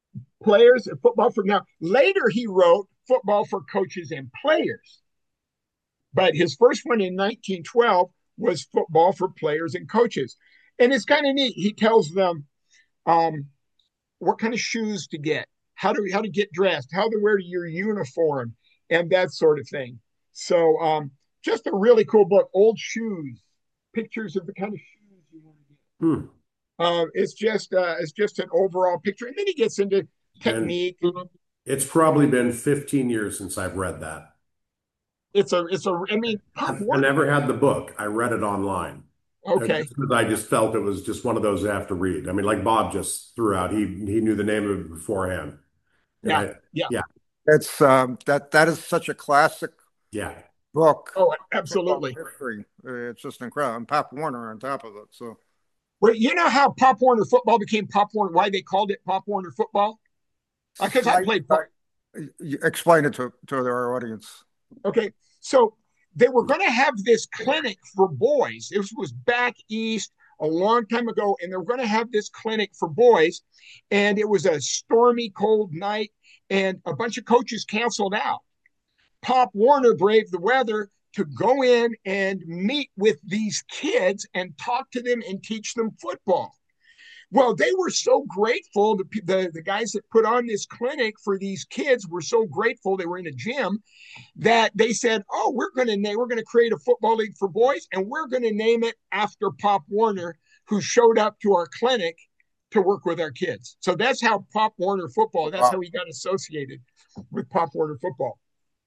players, football for now. Later, he wrote football for coaches and players. But his first one in nineteen twelve was football for players and coaches. And it's kind of neat. He tells them um, what kind of shoes to get, how to how to get dressed, how to wear your uniform, and that sort of thing. So um, just a really cool book. Old shoes, pictures of the kind of shoes you want to get.
Hmm.
Um, it's just uh, it's just an overall picture, and then he gets into technique.
And it's probably been fifteen years since I've read that.
It's a it's a. I mean, Pop
I
Warner.
never had the book. I read it online.
Okay.
Because I just felt it was just one of those I have to read. I mean, like Bob just threw out, he he knew the name of it beforehand. And
Yeah.
I,
Yeah.
yeah,
It's um, that that is such a classic
yeah.
book.
Oh,
Football
absolutely.
history. Uh, It's just incredible. And Pop Warner on top of it. So
Well, you know how Pop Warner football became Pop Warner? Why they called it Pop Warner football? Because I
Slight-
played. Pop-
you explain it to to our audience.
Okay, so they were going to have this clinic for boys. This was back east a long time ago, and they were going to have this clinic for boys, and it was a stormy, cold night, and a bunch of coaches canceled out. Pop Warner braved the weather to go in and meet with these kids and talk to them and teach them football. Well, they were so grateful. The, the, the guys that put on this clinic for these kids were so grateful. They were in a gym that they said, "Oh, we're going to name, we're going to create a football league for boys, and we're going to name it after Pop Warner, who showed up to our clinic to work with our kids." So that's how Pop Warner football. That's
Wow.
how he got associated with Pop Warner football.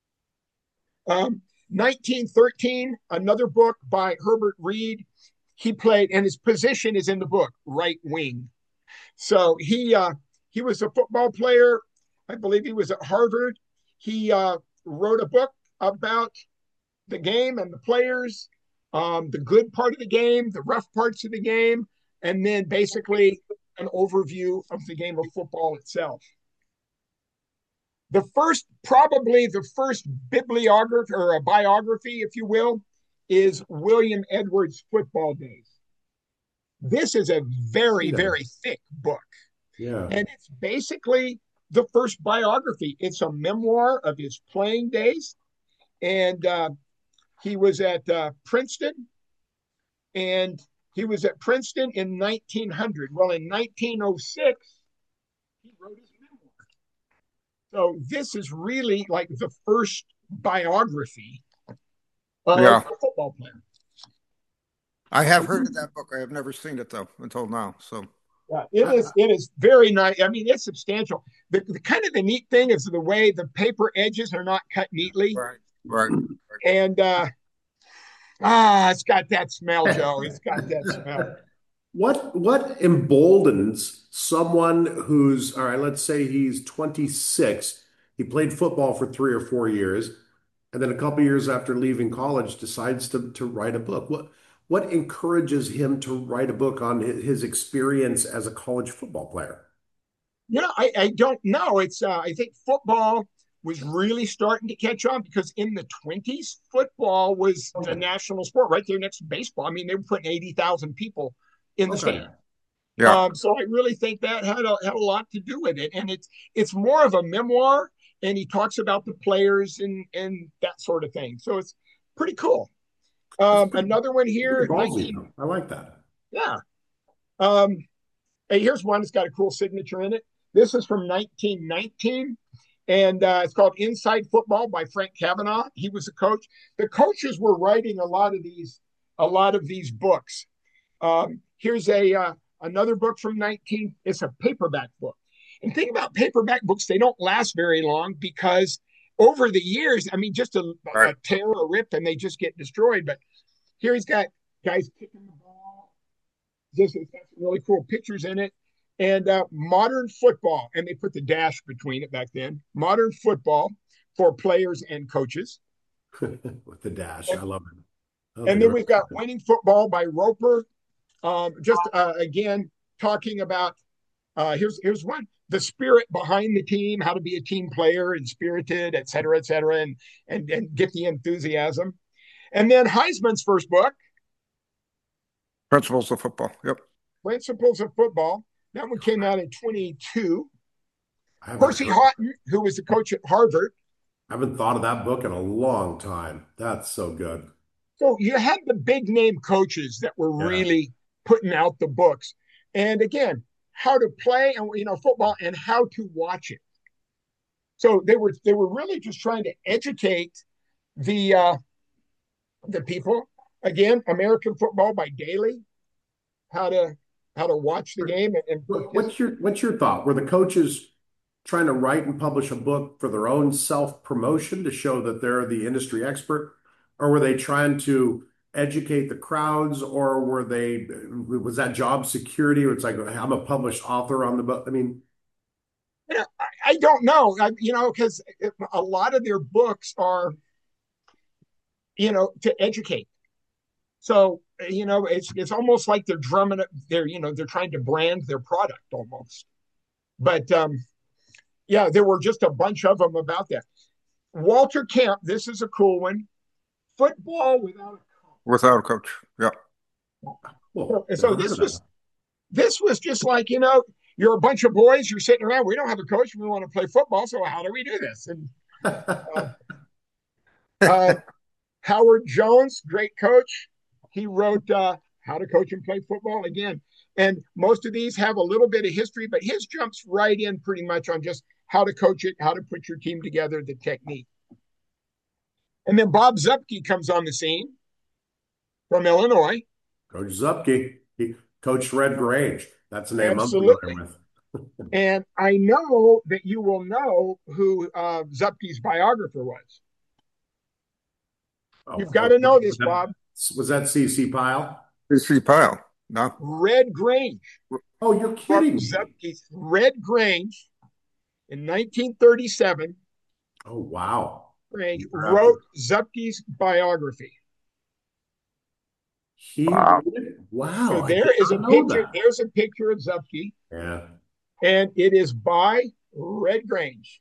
Um, nineteen thirteen, another book by Herbert Reed. He played, and his position is in the book, right wing. So he uh, he was a football player. I believe he was at Harvard. He uh, wrote a book about the game and the players, um, the good part of the game, the rough parts of the game, and then basically an overview of the game of football itself. The first, probably the first bibliography or a biography, if you will, is William Edwards' Football Days. This is a very,
Yeah.
very thick book.
Yeah.
And it's basically the first biography. It's a memoir of his playing days. And uh, he was at uh, Princeton. And he was at Princeton in nineteen hundred. Well, in nineteen oh six, he wrote his memoir. So this is really like the first biography of
Yeah.
a football player.
I have heard of that book. I have never seen it though until now. So
Yeah, it is. It is very nice. I mean, it's substantial. The, the kind of the neat thing is the way the paper edges are not cut neatly,
right, right.
and uh, ah, it's got that smell, Joe. It's got that smell.
What what emboldens someone who's, all right, let's say he's twenty-six, he played football for three or four years, and then a couple years after leaving college decides to to write a book. What what encourages him to write a book on his, his experience as a college football player?
You know, I, I don't know. It's uh, I think football was really starting to catch on because in the twenties, football was the
Okay.
national sport right there next to baseball. I mean, they were putting eighty thousand people in the
Okay.
stand.
Yeah.
Um, so I really think that had a, had a lot to do with it. And it's it's more of a memoir, and he talks about the players and, and that sort of thing. So it's pretty cool. Um,
pretty-
another one here.
Pretty ballsy,
nineteen
though. I like that.
Yeah. Um, hey, here's one that's got a cool signature in it. This is from nineteen nineteen, and uh, it's called Inside Football by Frank Kavanaugh. He was a coach. The coaches were writing a lot of these, a lot of these books. Um, here's a uh, another book from nineteen. It's a paperback book. And think about paperback books; they don't last very long because over the years, I mean, just a,
Right.
a tear or a rip, and they just get destroyed. But here he's got guys kicking the ball. Just it's got some really cool pictures in it. And uh, modern football, and they put the dash between it back then. Modern football for players and coaches.
With the dash. I love it. Oh,
And
they
then
were-
we've got Winning Football by Roper. Um, just uh, again talking about uh, here's here's one: the spirit behind the team, how to be a team player and spirited, et cetera, et cetera, and and and get the enthusiasm. And then Heisman's first book,
Principles of football. Yep.
Principles of Football. That one came out in twenty-two. Percy Haughton, who was the coach at Harvard.
I haven't thought of that book in a long time. That's so good.
So you had the big name coaches that were
Yeah.
really putting out the books. And again, how to play and you know football and how to watch it. So they were they were really just trying to educate the uh, the people. Again, American Football by Daly, how to how to watch the game and, and
what's your what's your thought? Were the coaches trying to write and publish a book for their own self-promotion to show that they're the industry expert, or were they trying to educate the crowds, or were they was that job security? Or it's like I'm a published author on the book. I mean,
you know, I, I don't know. I, you know, because a lot of their books are, you know, to educate. So, you know, it's it's almost like they're drumming it. They're, you know, they're trying to brand their product almost. But um, yeah, there were just a bunch of them about that. Walter Camp, this is a cool one. Football without a coach.
Without a coach, yeah.
Well, so, so this was this was just like, you know, you're a bunch of boys, you're sitting around, we don't have a coach, we want to play football, so how do we do this? And uh, uh, Howard Jones, great coach. He wrote uh, How to Coach and Play Football again. And most of these have a little bit of history, but his jumps right in pretty much on just how to coach it, how to put your team together, the technique. And then Bob Zuppke comes on the scene from Illinois.
Coach Zuppke, he coached Red Grange. That's the name
Absolutely.
I'm familiar with.
And I know that you will know who uh, Zuppke's biographer was. Oh, You've got to know this,
that,
Bob.
Was that C C Pyle?
C C Pyle, no.
Red Grange.
Oh, you're kidding me.
Zuppke's Red Grange in nineteen thirty-seven.
Oh, wow.
Grange wrote Zuppke's biography.
He wow. wow.
So there is a picture. That. There's a picture of Zuppke.
Yeah.
And it is by Red Grange.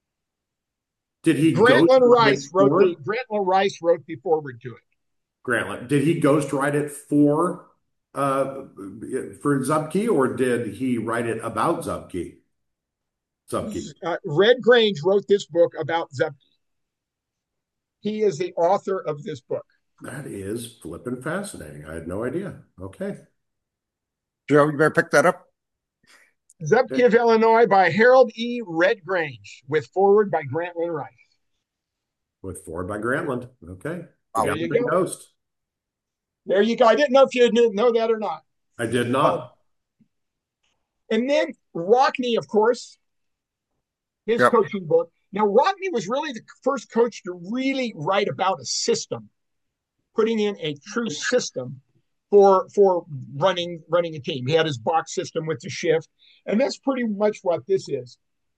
Did he
Grantland Rice wrote the Grantland Rice wrote the foreword to it.
Grantland. Did he ghostwrite it for uh for Zuppke, or did he write it about Zuppke? Zuppke.
Uh, Red Grange wrote this book about Zuppke. He is the author of this book.
That is flippin' fascinating. I had no idea. Okay.
Joe, you better pick that up.
Zuppke of Illinois by Harold E. Red Grange, with foreword by Grantland Rice.
With foreword by Grantland. Okay.
Oh, there you go. Ghost. There you go. I didn't know if you didn't know that or not.
I did not. Uh,
and then Rockne, of course, his yep. coaching book. Now, Rockne was really the first coach to really write about a system, putting in a true system for for running running a team. He had his box system with the shift, and that's pretty much what this is.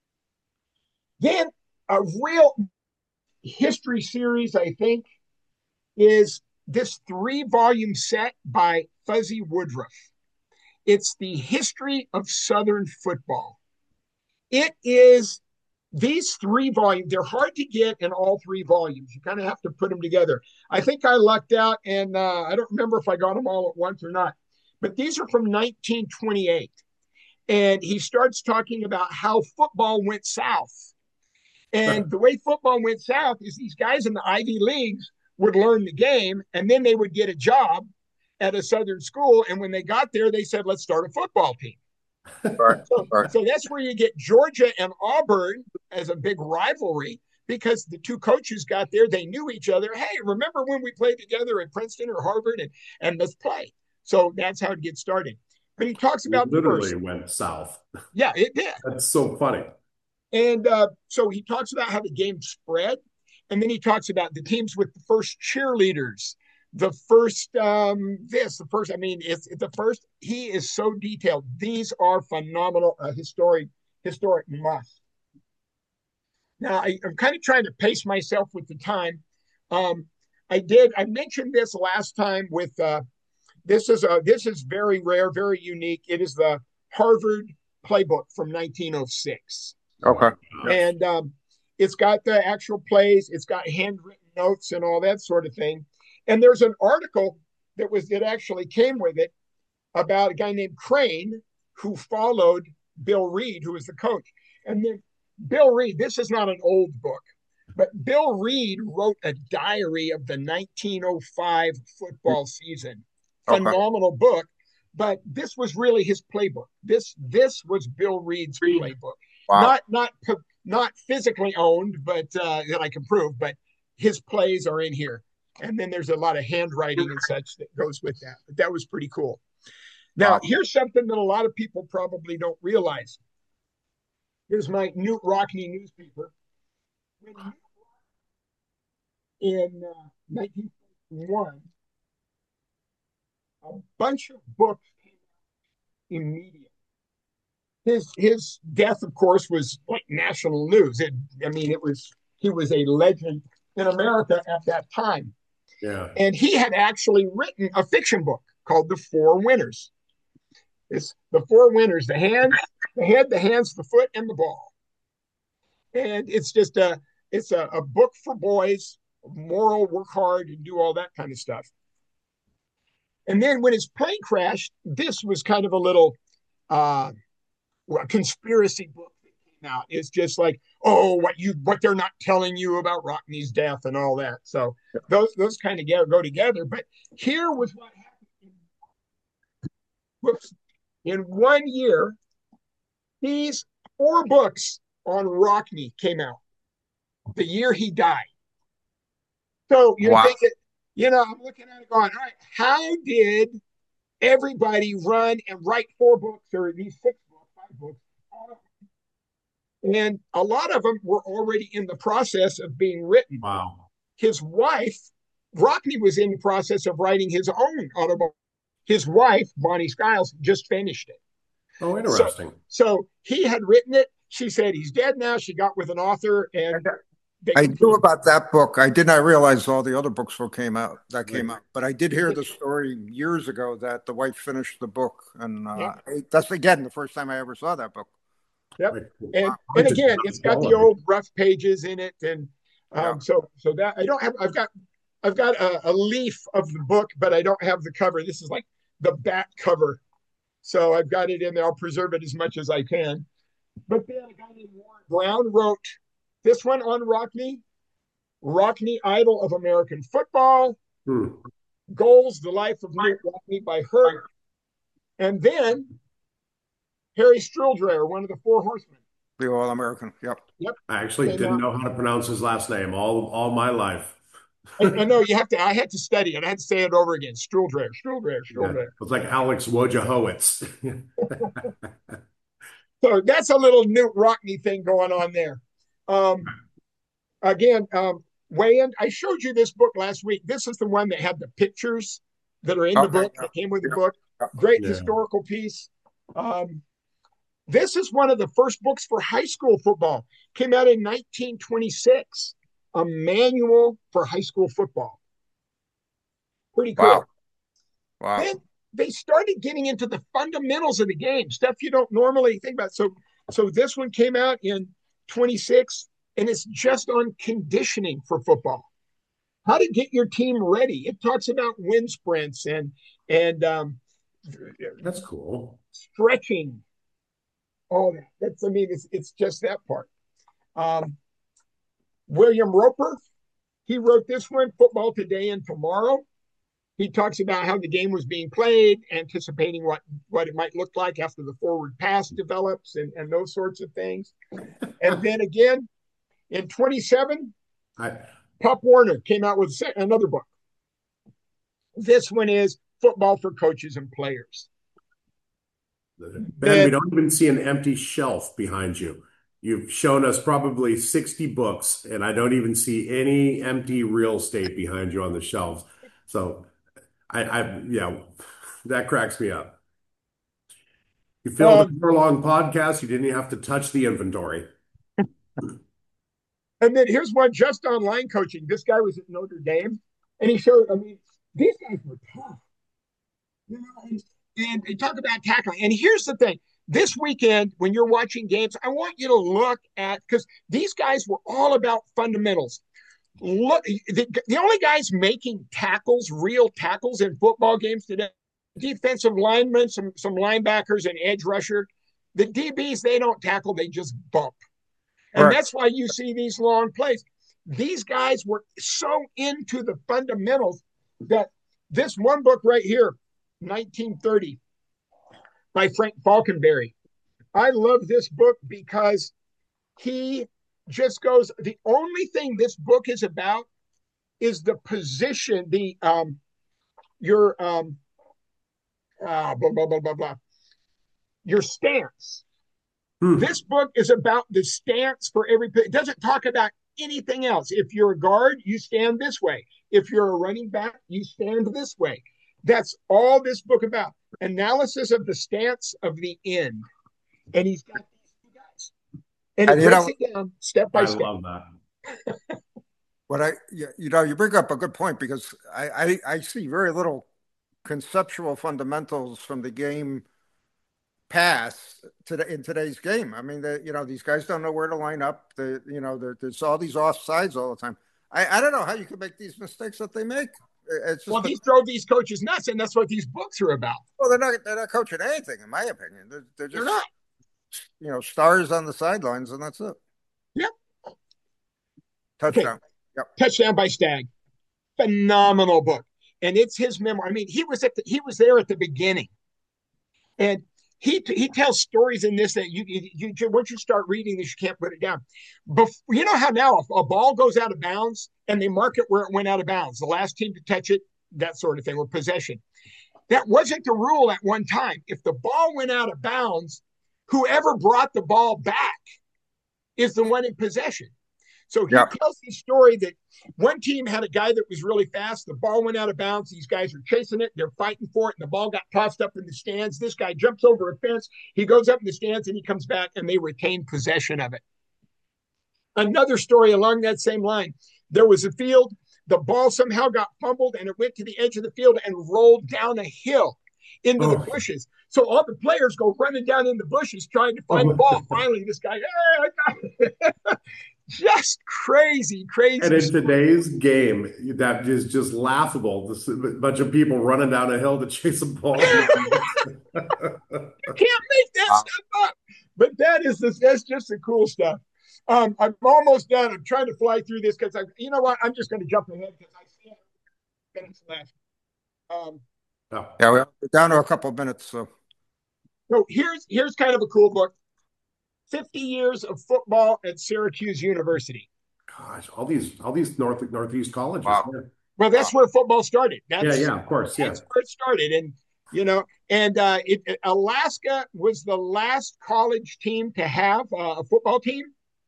Then a real history series, I think, is this three-volume set by Fuzzy Woodruff. It's the history of Southern football. It is these three volumes. They're hard to get in all three volumes. You kind of have to put them together. I think I lucked out, and uh, I don't remember if I got them all at once or not. But these are from nineteen twenty-eight. And he starts talking about how football went south. And the way football went south is these guys in the Ivy Leagues would learn the game, and then they would get a job at a Southern school. And when they got there, they said, let's start a football team. Right. So, right. so that's where you get Georgia and Auburn as a big rivalry, because the two coaches got there. They knew each other. Hey, remember when we played together at Princeton or Harvard, and, and let's play. So that's how it gets started. But he talks about
it literally
the first.
went south.
Yeah, it did.
That's so funny.
And uh, so he talks about how the game spread. And then he talks about the teams with the first cheerleaders, the first um, this, the first, I mean, it's, it's the first. He is so detailed. These are phenomenal, uh, historic, historic must. Now, I, I'm kind of trying to pace myself with the time. Um, I did, I mentioned this last time with, uh, this is a, this is very rare, very unique. It is the Harvard playbook from nineteen oh six.
Okay.
And um, it's got the actual plays. It's got handwritten notes and all that sort of thing. And there's an article that was that actually came with it about a guy named Crane who followed Bill Reed, who was the coach. And then Bill Reed, this is not an old book, but Bill Reed wrote a diary of the nineteen oh five football season.
Okay.
Phenomenal book, but this was really his playbook. This this was Bill Reed's playbook.
Wow.
Not not not physically owned, but uh, that I can prove, but his plays are in here. And then there's a lot of handwriting and such that goes with that. But that was pretty cool. Now,
Wow.
here's something that a lot of people probably don't realize. Here's my Newt Rockne newspaper. In uh, nineteen forty-one, a bunch of books came out immediately. His his death, of course, was like national news. It, I mean, it was he was a legend in America at that time.
Yeah.
And he had actually written a fiction book called The Four Winners. It's the four winners: the hands, the head, the hands, the foot, and the ball. And it's just a it's a, a book for boys, moral, work hard, and do all that kind of stuff. And then when his plane crashed, this was kind of a little uh, conspiracy book that came out. It's just like, oh, what you what they're not telling you about Rockne's death and all that. So those those kind of get, go together. But here was what happened in books. In one year, these four books on Rockne came out the year he died. So you're
Wow.
thinking, you know, I'm looking at it going, all right, how did everybody run and write four books or these six books, five books? And a lot of them were already in the process of being written.
Wow.
His wife, Rockne, was in the process of writing his own autobiography. His wife, Bonnie Skiles, just finished it.
Oh, interesting.
So, so he had written it. She said he's dead now. She got with an author, and they
I knew about that book. I did not realize all the other books were came out that came
Right.
out, but I did hear the story years ago that the wife finished the book, and uh,
Yeah.
I- that's again the first time I ever saw that book.
Yep.
Right.
And
Wow.
and again, it's got the
Quality.
old rough pages in it, and um,
Yeah.
so so that I don't have. I've got I've got a, a leaf of the book, but I don't have the cover. This is like the back cover, so I've got it in there. I'll preserve it as much as I can. But then a guy named Warren Brown wrote this one on Rockne, Rockne, Idol of American Football,
Hmm.
Goals, The Life of Newt Rockne by Hurt, and then Harry Struldreher, one of the Four Horsemen.
The All American. Yep.
I actually
And,
didn't
uh,
know how to pronounce his last name all all my life.
I, I know you have to. I had to study it. I had to say it over again. Struldreher, Struldreher,
Yeah.
Struldreher.
It's like Alex Wojciechowicz.
So that's a little Newt Rockne thing going on there. Um, again, um, Wayand, I showed you this book last week. This is the one that had the pictures that are in the
Okay,
book,
yeah.
that came with the
Yeah.
book. Great
Yeah.
historical piece. Um, this is one of the first books for high school football. Came out in nineteen twenty-six. A manual for high school football. Pretty cool.
Wow. Wow.
Then they started getting into the fundamentals of the game, stuff you don't normally think about. So, so this one came out in twenty-six, and it's just on conditioning for football. How to get your team ready. It talks about wind sprints and and um,
That's cool.
stretching. All that. That's I mean, it's it's just that part. Um, William Roper, he wrote this one, Football Today and Tomorrow. He talks about how the game was being played, anticipating what, what it might look like after the forward pass develops and, and those sorts of things. And then again, in twenty-seven,
I
Pop Warner came out with another book. This one is Football for Coaches and Players.
Ben,
Then-
we don't even see an empty shelf behind you. You've shown us probably sixty books, and I don't even see any empty real estate behind you on the shelves. So I, I yeah, that cracks me up. You filmed
Um,
a four long podcast, you didn't even have to touch the inventory.
And then here's one just online coaching. This guy was at Notre Dame, and he showed, I mean, these guys were tough. You know, and, and they talk about tackling. And here's the thing. This weekend, when you're watching games, I want you to look at, because these guys were all about fundamentals. Look, the, the only guys making tackles, real tackles in football games today, defensive linemen, some, some linebackers, and edge rusher. The D Bs, they don't tackle, they just bump. And
Right.
that's why you see these long plays. These guys were so into the fundamentals that this one book right here, nineteen thirty, by Frank Falconberry. I love this book because he just goes, the only thing this book is about is the position, the um your um uh, blah blah blah blah blah your stance.
Hmm.
This book is about the stance for every. It doesn't talk about anything else. If you're a guard, you stand this way. If you're a running back, you stand this way. That's all this book about. Analysis of the stance of the end. And he's got these two guys. And it
And, you
breaks
know-
it down step by
I
step.
love that.
What I, you you know, you bring up a good point because I, I, I see very little conceptual fundamentals from the game pass to the, in today's game. I mean, the, you know, these guys don't know where to line up. The, you know, there, there's all these offsides all the time. I, I don't know how you can make these mistakes that they make. It's just,
Well, these drove these coaches nuts, and that's what these books are about.
well, they're not, they're not coaching anything, in my opinion. They're, they're just,
They're not.
you know, stars on the sidelines, and that's it.
Yep.
Touchdown. Yep.
Touchdown by Stagg. Phenomenal book. And it's his memoir. I mean, he was at the, he was there at the beginning. And he he tells stories in this that you, you, you once you start reading this, you can't put it down. Bef- you know how now a, a ball goes out of bounds and they mark it where it went out of bounds, the last team to touch it, that sort of thing, or possession. That wasn't the rule at one time. If the ball went out of bounds, whoever brought the ball back is the one in possession. So he
Yeah.
tells the story that one team had a guy that was really fast. The ball went out of bounds. These guys are chasing it. They're fighting for it. And the ball got tossed up in the stands. This guy jumps over a fence. He goes up in the stands and he comes back and they retain possession of it. Another story along that same line. There was a field. The ball somehow got fumbled and it went to the edge of the field and rolled down a hill into
Oh.
the bushes. So all the players go running down in the bushes trying to find
Oh.
the ball. Finally, this guy, hey, I got it. Just crazy, crazy.
And in today's game, that is just laughable. This a bunch of people running down a hill to chase a ball.
You can't make that
Wow.
stuff up. But that is the, that's just the cool stuff. Um, I'm almost done. I'm trying to fly through this because I, you know what? I'm just going to jump ahead because I see minutes left. Um,
Oh.
Yeah, we're down to a couple of minutes. So
so here's here's kind of a cool book. fifty years of football at Syracuse University.
Gosh, all these all these north northeast colleges.
Wow.
Yeah.
Well, that's where football started. That's,
yeah, yeah, of course, yeah.
That's where it started. And, you know, and uh, it, it- Alaska was the last college team to have uh, a football team.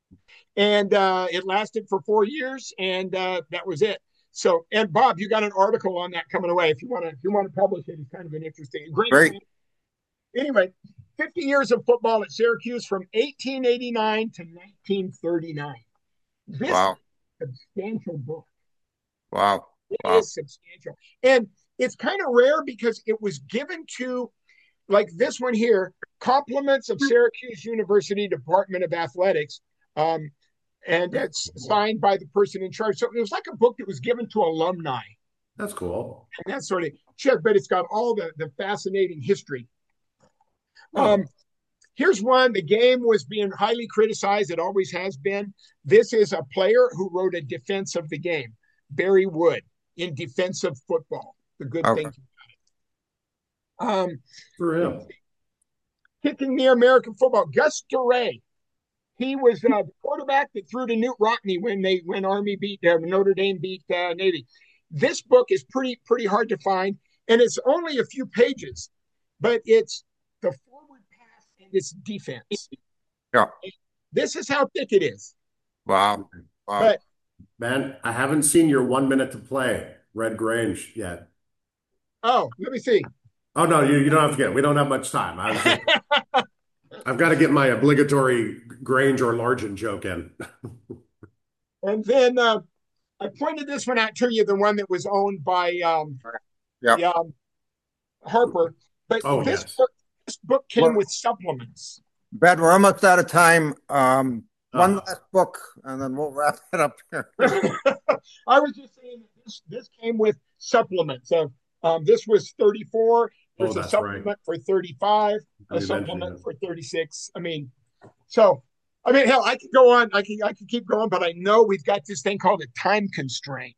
And uh, it lasted for four years, and uh, that was it. So, and Bob, you got an article on that coming away. If you want to, if you want to publish it, it's kind of an interesting, great.
Great.
Anyway, fifty years of football at Syracuse from eighteen eighty-nine to nineteen thirty-nine. This
wow,
is a substantial book.
wow,
It
wow.
is substantial. And it's kind of rare because it was given to, like this one here, Compliments of Syracuse University Department of Athletics. Um, and it's signed by the person in charge. So it was like a book that was given to alumni
That's cool.
and that sort of shit, but it's got all the, the fascinating history.
Oh.
Um, here's one. The game was being highly criticized. It always has been. This is a player who wrote a defense of the game, Barry Wood, in Defense of Football. The good
Okay.
things about it. Um,
For him.
kicking the American football, Gus DeRay. He was uh, the quarterback that threw to Newt Rockne when they when Army beat uh, Notre Dame beat uh, Navy. This book is pretty pretty hard to find, and it's only a few pages, but it's the forward pass and its defense.
Yeah.
This is how thick it is.
Wow. Wow.
But
Man, I haven't seen your one minute to play, Red Grange, yet.
oh, let me see.
Oh no, you, you don't have to get it. We don't have much time. I was just- I've got to get my obligatory Grange or Largent joke in.
And then uh, I pointed this one out to you, the one that was owned by um,
Yep.
yeah, um, Harper. But
Oh,
this
yes.
book, this book came
Well-
with supplements.
Brad, we're almost out of time. Um, one
Oh.
last book, and then we'll wrap it up here.
I was just saying that this this came with supplements. So um, this was thirty-four. There's
Oh,
a
that's
supplement
right.
for thirty-five,
You
a
mentioned
supplement
it.
for thirty-six. I mean, so I mean, hell, I could go on. I can I can keep going, but I know we've got this thing called a time constraint.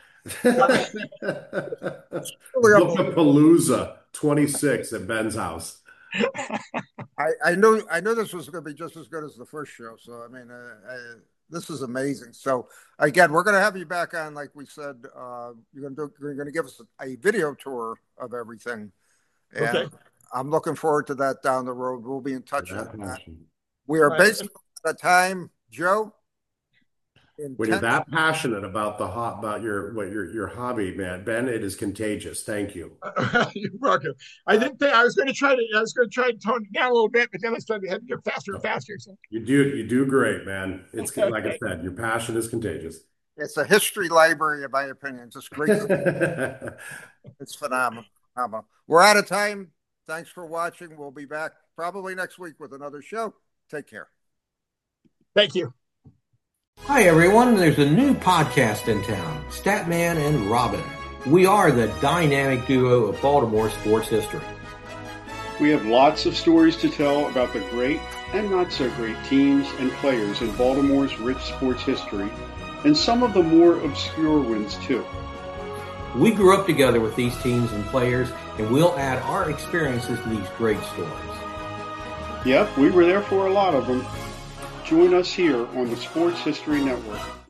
Bookapalooza twenty-six at Ben's house.
I, I knew I knew this was going to be just as good as the first show. So I mean, uh, I, this is amazing. So again, we're going to have you back on, like we said. Uh, you're going to do, you're going to give us a video tour of everything, and okay. I'm looking forward to that down the road. We'll be in touch on that. We are right. basically at time, Joe.
When you're that passionate about the hot about your what your your hobby, man, Ben, it is contagious. Thank you.
You're welcome. I didn't think I was going to try to. I was going to try to tone it down a little bit, but then I started to get faster and faster. So.
You do you do great, man. It's like I said, your passion is contagious.
It's a history library, in my opinion. It's just great. It's phenomenal. phenomenal. We're out of time. Thanks for watching. We'll be back probably next week with another show. Take care.
Thank you.
Hi, everyone. There's a new podcast in town, Statman and Robin. We are the dynamic duo of Baltimore sports history.
We have lots of stories to tell about the great and not so great teams and players in Baltimore's rich sports history, and some of the more obscure ones, too.
We grew up together with these teams and players, and we'll add our experiences to these great stories.
Yep, we were there for a lot of them. Join us here on the Sports History Network.